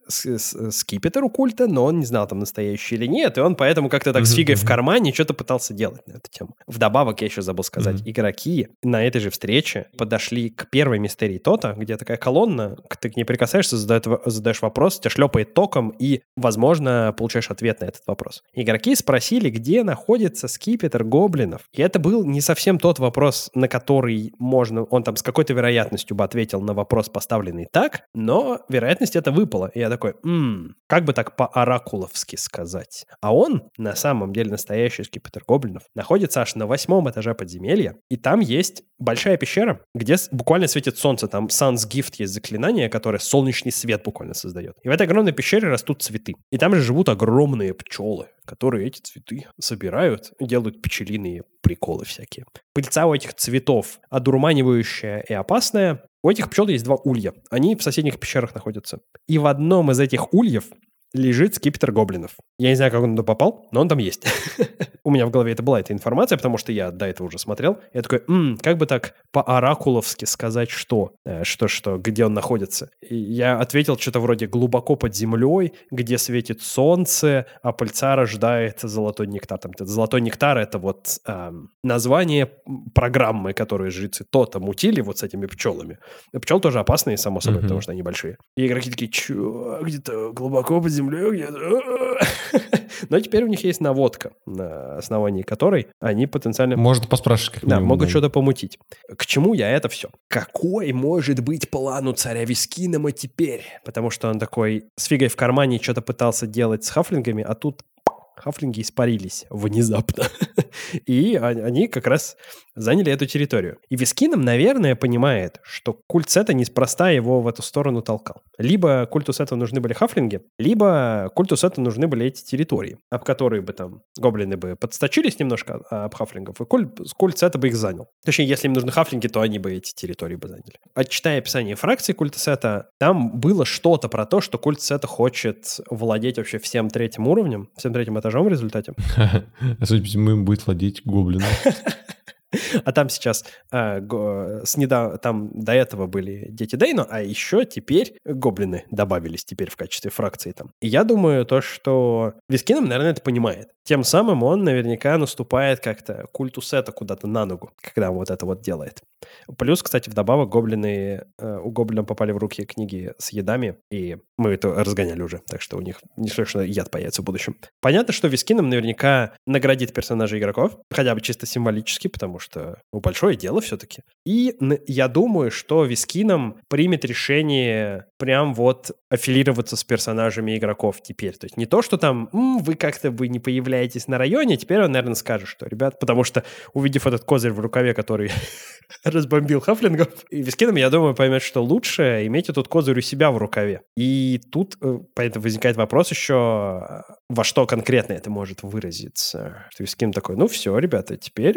скипетр у культа, но он не знал, там настоящий или нет, и он поэтому как-то так с фигой в кармане что-то пытался делать на эту тему. Вдобавок, я еще забыл сказать, mm-hmm. игроки на этой же встрече подошли к первой мистерии Тота, где такая колонна, ты к ней прикасаешься, задает, задаешь вопрос, тебя шлепает током, и, возможно, получаешь ответ на этот вопрос. Игроки спросили, где находится скипетр гоблинов. И это был не совсем тот вопрос, на который можно... Он там с какой-то вероятностью бы ответил на вопрос, поставленный так, но вероятность это выпала. И я такой, м-м, как бы так по-оракуловски сказать? А он, на самом деле, настоящий скипетр гоблинов, находится аж на восьмом этаже подземелья, и там есть большая пещера, где буквально светит солнце, там Sun's Gift есть заклинание, которое солнечный свет буквально создает. И в этой огромной пещере растут цветы. И там же живут огромные пчелы, которые эти цветы собирают и делают пчелиные приколы всякие. Пыльца у этих цветов одурманивающая и опасная. У этих пчел есть два улья. Они в соседних пещерах находятся. И в одном из этих ульев лежит скипетр гоблинов. Я не знаю, как он туда попал, но он там есть. У меня в голове это была эта информация, потому что я до этого уже смотрел. Я такой, м-м, как бы так по-оракуловски сказать, что, что, что, где он находится. И я ответил что-то вроде глубоко под землей, где светит солнце, а пыльца рождает золотой нектар. Там, золотой нектар — это вот эм, название программы, которую жрецы Тота мутили вот с этими пчелами. Пчел тоже опасные, само собой, mm-hmm. потому что они большие. И игроки такие, чё, где-то глубоко под землей землей. Но теперь у них есть наводка, на основании которой они потенциально... Можно поспрашивать. Да, могут что-то помутить. К чему я это все? Какой может быть план у царя Вискинема теперь? Потому что он такой с фигой в кармане что-то пытался делать с хафлингами, а тут хафлинги испарились внезапно. И они как раз заняли эту территорию. И Вискинем, наверное, понимает, что культ Сета неспроста его в эту сторону толкал. Либо культу Сета нужны были хафлинги, либо культу Сета нужны были эти территории, об которые бы там гоблины бы подсточились немножко об хафлингов, и культ, культ Сета бы их занял. Точнее, если им нужны хафлинги, то они бы эти территории бы заняли. А читая описание фракции культа Сета, там было что-то про то, что культ Сета хочет владеть вообще всем третьим уровнем, всем третьим этажом в результате. А судя по всему, им будет владеть гоблины. А там сейчас а, го, с недав... там до этого были дети Дейно, а еще теперь гоблины добавились теперь в качестве фракции там. И я думаю, то, что Вискинем, наверное, это понимает. Тем самым он наверняка наступает как-то культу Сета куда-то на ногу, когда вот это вот делает. Плюс, кстати, вдобавок гоблины, э, у гоблинов попали в руки книги с едами, и мы это разгоняли уже, так что у них не слышно яд появится в будущем. Понятно, что Вискинем наверняка наградит персонажей игроков, хотя бы чисто символически, потому что ну, большое дело все-таки. И я думаю, что Вискинем примет решение прям вот аффилироваться с персонажами игроков теперь. То есть не то, что там м, вы как-то вы не появляетесь на районе, теперь он, наверное, скажет, что, ребят, потому что, увидев этот козырь в рукаве, который разбомбил хафлингов, и Вискинем, я думаю, поймет, что лучше иметь этот козырь у себя в рукаве. И тут поэтому возникает вопрос еще, во что конкретно это может выразиться. Вискинем такой, ну все, ребята, теперь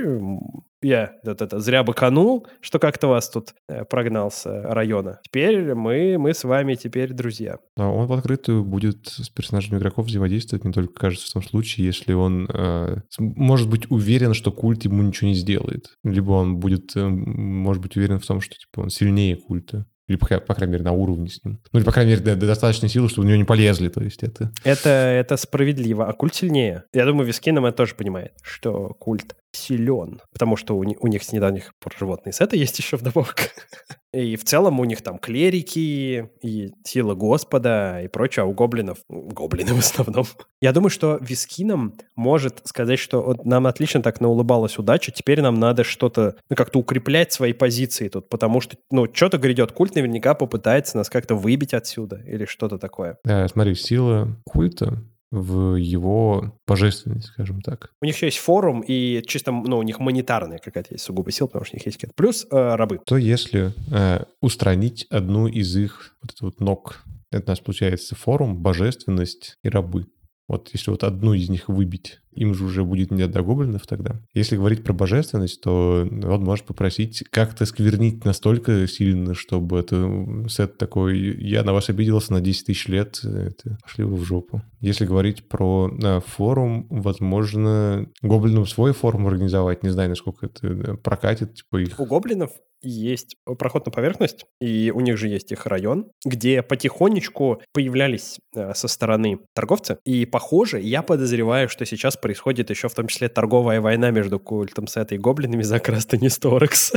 я вот это, зря быканул, что как-то вас тут э, прогнал с района. Теперь мы, мы с вами теперь друзья. А он в открытую будет с персонажами игроков взаимодействовать, мне только кажется, в том случае, если он э, может быть уверен, что культ ему ничего не сделает. Либо он будет, э, может быть, уверен в том, что типа, он сильнее культа. Или, по, по крайней мере, на уровне с ним. Ну, или, по крайней мере, до, до достаточной силы, чтобы у него не полезли. То есть это... Это, это справедливо. А культ сильнее. Я думаю, Вискинем это тоже понимает, что культ силен. Потому что у, у них с недавних пор животные сеты есть еще вдобавок. И в целом у них там клерики, и сила Господа, и прочее, а у гоблинов... Гоблины в основном. Я думаю, что Вискинем может сказать, что вот нам отлично так наулыбалась удача, теперь нам надо что-то, ну, как-то укреплять свои позиции тут, потому что, ну, что-то грядет. Культ наверняка попытается нас как-то выбить отсюда или что-то такое. Да, смотри, сила культа в его божественности, скажем так. У них еще есть форум, и чисто, ну, у них монетарная какая-то есть сугубо сила, потому что у них есть какие-то. Плюс э, рабы. То если э, устранить одну из их вот этот вот ног, это у нас получается форум, божественность и рабы. Вот если вот одну из них выбить, им же уже будет не до гоблинов тогда. Если говорить про божественность, то он может попросить как-то сквернить настолько сильно, чтобы это сет такой, я на вас обиделся на десять тысяч лет, это, пошли вы в жопу. Если говорить про а, форум, возможно, гоблинам свой форум организовать, не знаю, насколько это прокатит, типа их... У гоблинов есть проход на поверхность, и у них же есть их район, где потихонечку появлялись э, со стороны торговцы. И, похоже, я подозреваю, что сейчас происходит еще в том числе торговая война между культом Сета и гоблинами за Крастонисторакс.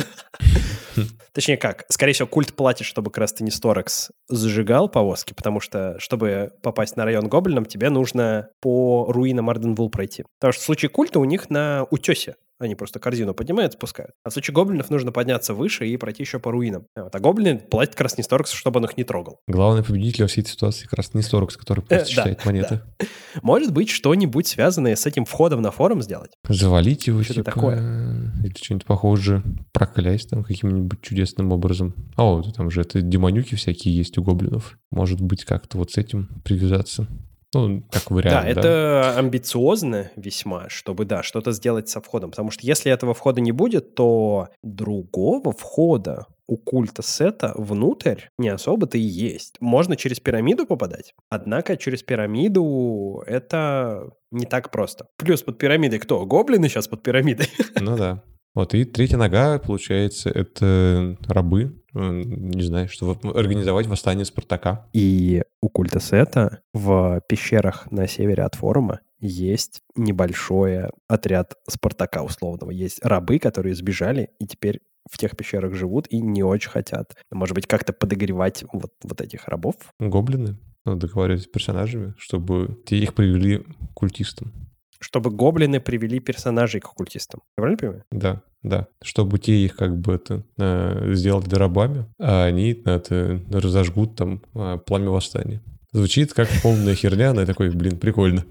Точнее как, скорее всего, культ платит, чтобы Крастонисторакс сжигал повозки, потому что, чтобы попасть на район гоблинам, тебе нужно по руинам Арденвул пройти. Потому что в случае культа у них на утесе. Они просто корзину поднимают, спускают. А в случае гоблинов нужно подняться выше и пройти еще по руинам. Вот. А гоблины платят Крастонистораксу, чтобы он их не трогал. Главный победитель во всей этой ситуации Крастонисторакс, который просто э, считает да, монеты. Да. Может быть, что-нибудь связанное с этим входом на форум сделать? Завалить его, что-то типа, такое. Или что-нибудь похожее. Проклясть там каким-нибудь чудесным образом. О, там же это демонюки всякие есть у гоблинов. Может быть, как-то вот с этим привязаться. Ну, как вариант, да, это да? амбициозно весьма, чтобы, да, что-то сделать со входом. Потому что если этого входа не будет, то другого входа у культа Сета внутрь не особо-то и есть. Можно через пирамиду попадать, однако через пирамиду это не так просто. Плюс под пирамидой кто? Гоблины сейчас под пирамидой. Ну да. Вот, и третья нога, получается, это рабы. Не знаю, что организовать восстание Спартака. И у культа Сета в пещерах на севере от форума есть небольшой отряд Спартака условного. Есть рабы, которые сбежали и теперь в тех пещерах живут и не очень хотят. Может быть, как-то подогревать вот, вот этих рабов? Гоблины? ну, договаривались с персонажами, чтобы те их привели к культистам. Чтобы гоблины привели персонажей к оккультистам. Я правильно понимаю? Да, да. Чтобы те их как бы это э, сделали рабами, а они это разожгут там э, пламя восстания. Звучит как полная херня, но я такой, блин, прикольно.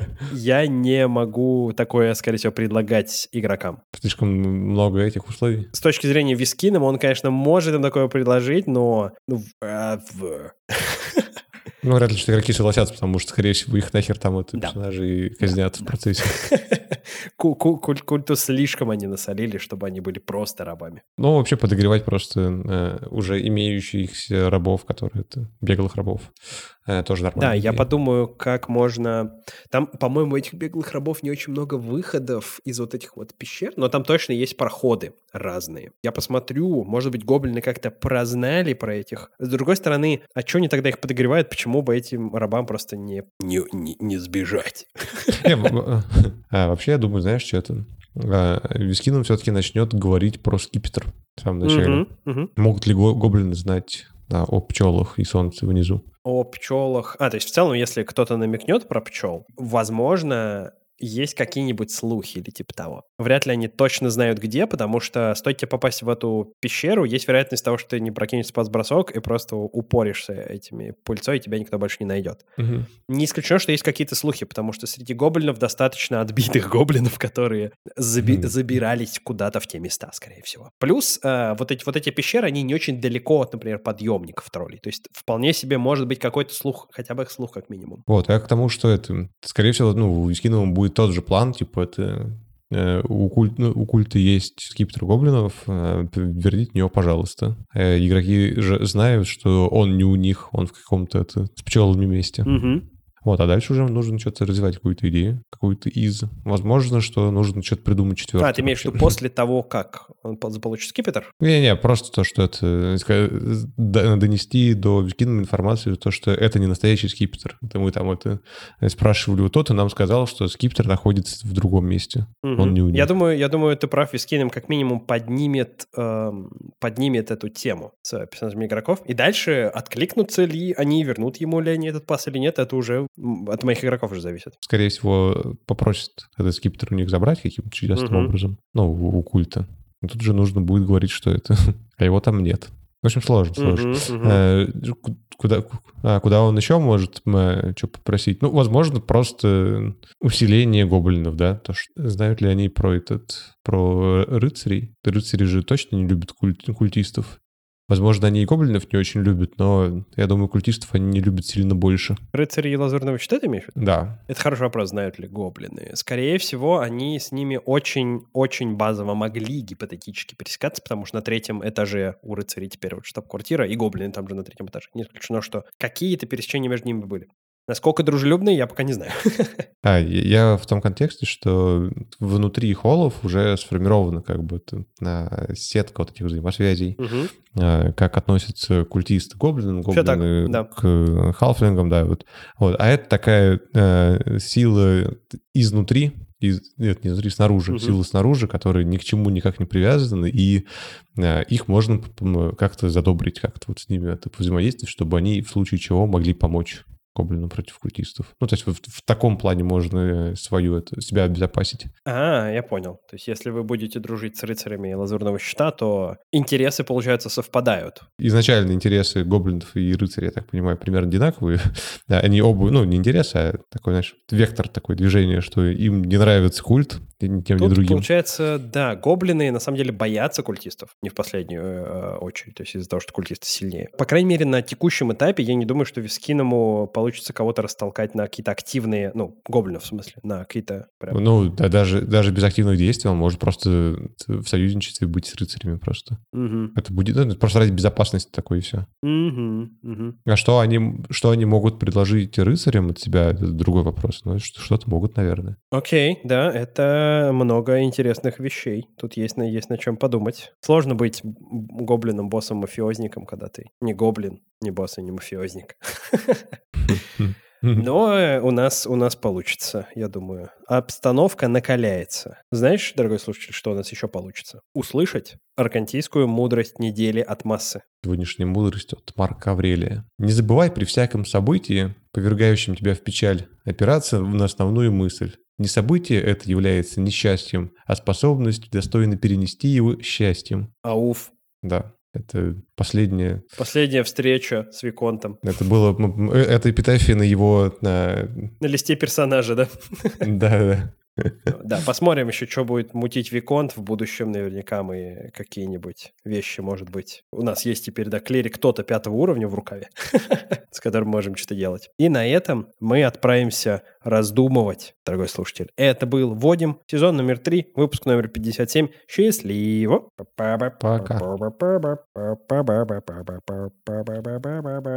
Я не могу такое, скорее всего, предлагать игрокам. Слишком много этих условий. С точки зрения Вискином, он, конечно, может им такое предложить, но... Ну, а, в... Ну, вряд ли, что игроки согласятся, потому что, скорее всего, их нахер там это Да. персонажи казнят Да, в процессе. Ку- ку- куль- Культу слишком они насолили, чтобы они были просто рабами. Ну, вообще подогревать просто э, уже имеющихся рабов, которые это беглых рабов, э, тоже нормально. Да, я подумаю, как можно... Там, по-моему, этих беглых рабов не очень много выходов из вот этих вот пещер, но там точно есть проходы разные. Я посмотрю, может быть, гоблины как-то прознали про этих. С другой стороны, а что они тогда их подогревают? Почему бы этим рабам просто не, не, не, не сбежать? Вообще, я думаю, знаешь, что это? Вискином все-таки начнет говорить про скипетр в самом начале. Могут ли гоблины знать о пчелах и солнце внизу? О пчелах. А, то есть в целом, если кто-то намекнет про пчел, возможно, есть какие-нибудь слухи или типа того. Вряд ли они точно знают где, потому что стоит тебе попасть в эту пещеру, есть вероятность того, что ты не прокинешься под бросок и просто упоришься этими пыльцой, и тебя никто больше не найдет. Угу. Не исключено, что есть какие-то слухи, потому что среди гоблинов достаточно отбитых гоблинов, которые заби- mm-hmm. забирались куда-то в те места, скорее всего. Плюс э, вот, эти, вот эти пещеры, они не очень далеко от, например, подъемников троллей. То есть вполне себе может быть какой-то слух, хотя бы их слух как минимум. Вот, я к тому, что это, скорее всего, ну, у Вискинова будет тот же план, типа это... У, культ, ну, у культа есть скипетр гоблинов, верните в него, пожалуйста. Игроки же знают, что он не у них, он в каком-то это, с пчелами месте. Mm-hmm. Вот, а дальше уже нужно что-то развивать, какую-то идею, какую-то из. Возможно, что нужно что-то придумать четвертое. А, ты имеешь в виду после того, как он получит скипетр? Не-не, просто то, что это... Донести до Вискинова информацию, то, что это не настоящий скипетр. Это мы там это спрашивали у тот, и нам сказал, что скипетр находится в другом месте. Угу. Он не у них. Я думаю, я думаю, ты прав, Вискином как минимум поднимет, эм, поднимет эту тему с персонажами игроков. И дальше откликнутся ли они, вернут ему ли они этот пас или нет, это уже от моих игроков уже зависит. Скорее всего, попросят этот скипетр у них забрать каким-то чудесным uh-huh. образом. Ну, у, у культа. И тут же нужно будет говорить, что это. А его там нет. В общем, сложно, сложно. Uh-huh, uh-huh. Э, куда, а, куда он еще может э, что попросить? Ну, возможно, просто усиление гоблинов, да? То, что, знают ли они про этот, про рыцарей? Рыцари же точно не любят культ, культистов. Возможно, они и гоблинов не очень любят, но я думаю, культистов они не любят сильно больше. Рыцари и Лазурного Щита ты имеешь в виду? Да. Это хороший вопрос, знают ли гоблины. Скорее всего, они с ними очень-очень базово могли гипотетически пересекаться, потому что на третьем этаже у рыцарей теперь вот штаб-квартира, и гоблины там же на третьем этаже. Не исключено, что какие-то пересечения между ними были. Насколько дружелюбные, я пока не знаю. А, я в том контексте, что внутри холлов уже сформирована как бы сетка вот этих взаимосвязей, угу. Как относятся культисты к гоблинам, гоблины так, да. к халфлингам, да, вот. вот. А это такая э, сила изнутри, из, нет, не изнутри, снаружи, угу. сила снаружи, которые ни к чему никак не привязаны, и э, их можно как-то задобрить, как-то вот с ними это взаимодействовать, чтобы они в случае чего могли помочь гоблину против культистов. Ну, то есть в, в таком плане можно свою, это, себя обезопасить. А, я понял. То есть если вы будете дружить с рыцарями Лазурного Щита, то интересы, получается, совпадают. Изначально интересы гоблинов и рыцарей, я так понимаю, примерно одинаковые. Да, они оба, ну, не интересы, а такой, знаешь, вектор такое движение, что им не нравится культ, ни тем, ни другим. Получается, да, гоблины на самом деле боятся культистов, не в последнюю э, очередь, то есть из-за того, что культисты сильнее. По крайней мере, на текущем этапе я не думаю, что Вискиному получится кого-то растолкать на какие-то активные, ну, гоблинов в смысле, на какие-то... Прям... Ну, да, даже, даже без активных действий он может просто в союзничестве быть с рыцарями просто. Угу. Это будет, ну, просто ради безопасности такое и все. Угу, угу. А что они, что они могут предложить рыцарям от себя, это другой вопрос. Ну, что-то могут, наверное. Окей, да, это много интересных вещей. Тут есть на, есть на чем подумать. Сложно быть гоблином, боссом, мафиозником, когда ты не гоблин, не босс и не мафиозник. Но у нас, у нас получится, я думаю. Обстановка накаляется. Знаешь, дорогой слушатель, что у нас еще получится? Услышать аркантийскую мудрость недели от массы. Сегодняшняя мудрость от Марка Аврелия. Не забывай при всяком событии, повергающем тебя в печаль, опираться на основную мысль. Не событие это является несчастьем, а способность достойно перенести его счастьем. Ауф. Да. Это последняя... Последняя встреча с Виконтом. Это было... Это эпитафия на его... На, на листе персонажа, да? Да, да. Да, посмотрим еще, что будет мутить Виконт в будущем. Наверняка мы какие-нибудь вещи, может быть. У нас есть теперь, да, клерик кто-то пятого уровня в рукаве, с которым можем что-то делать. И на этом мы отправимся раздумывать, дорогой слушатель. Это был «Вводим», сезон номер три, выпуск номер пятьдесят семь. Счастливо! Пока.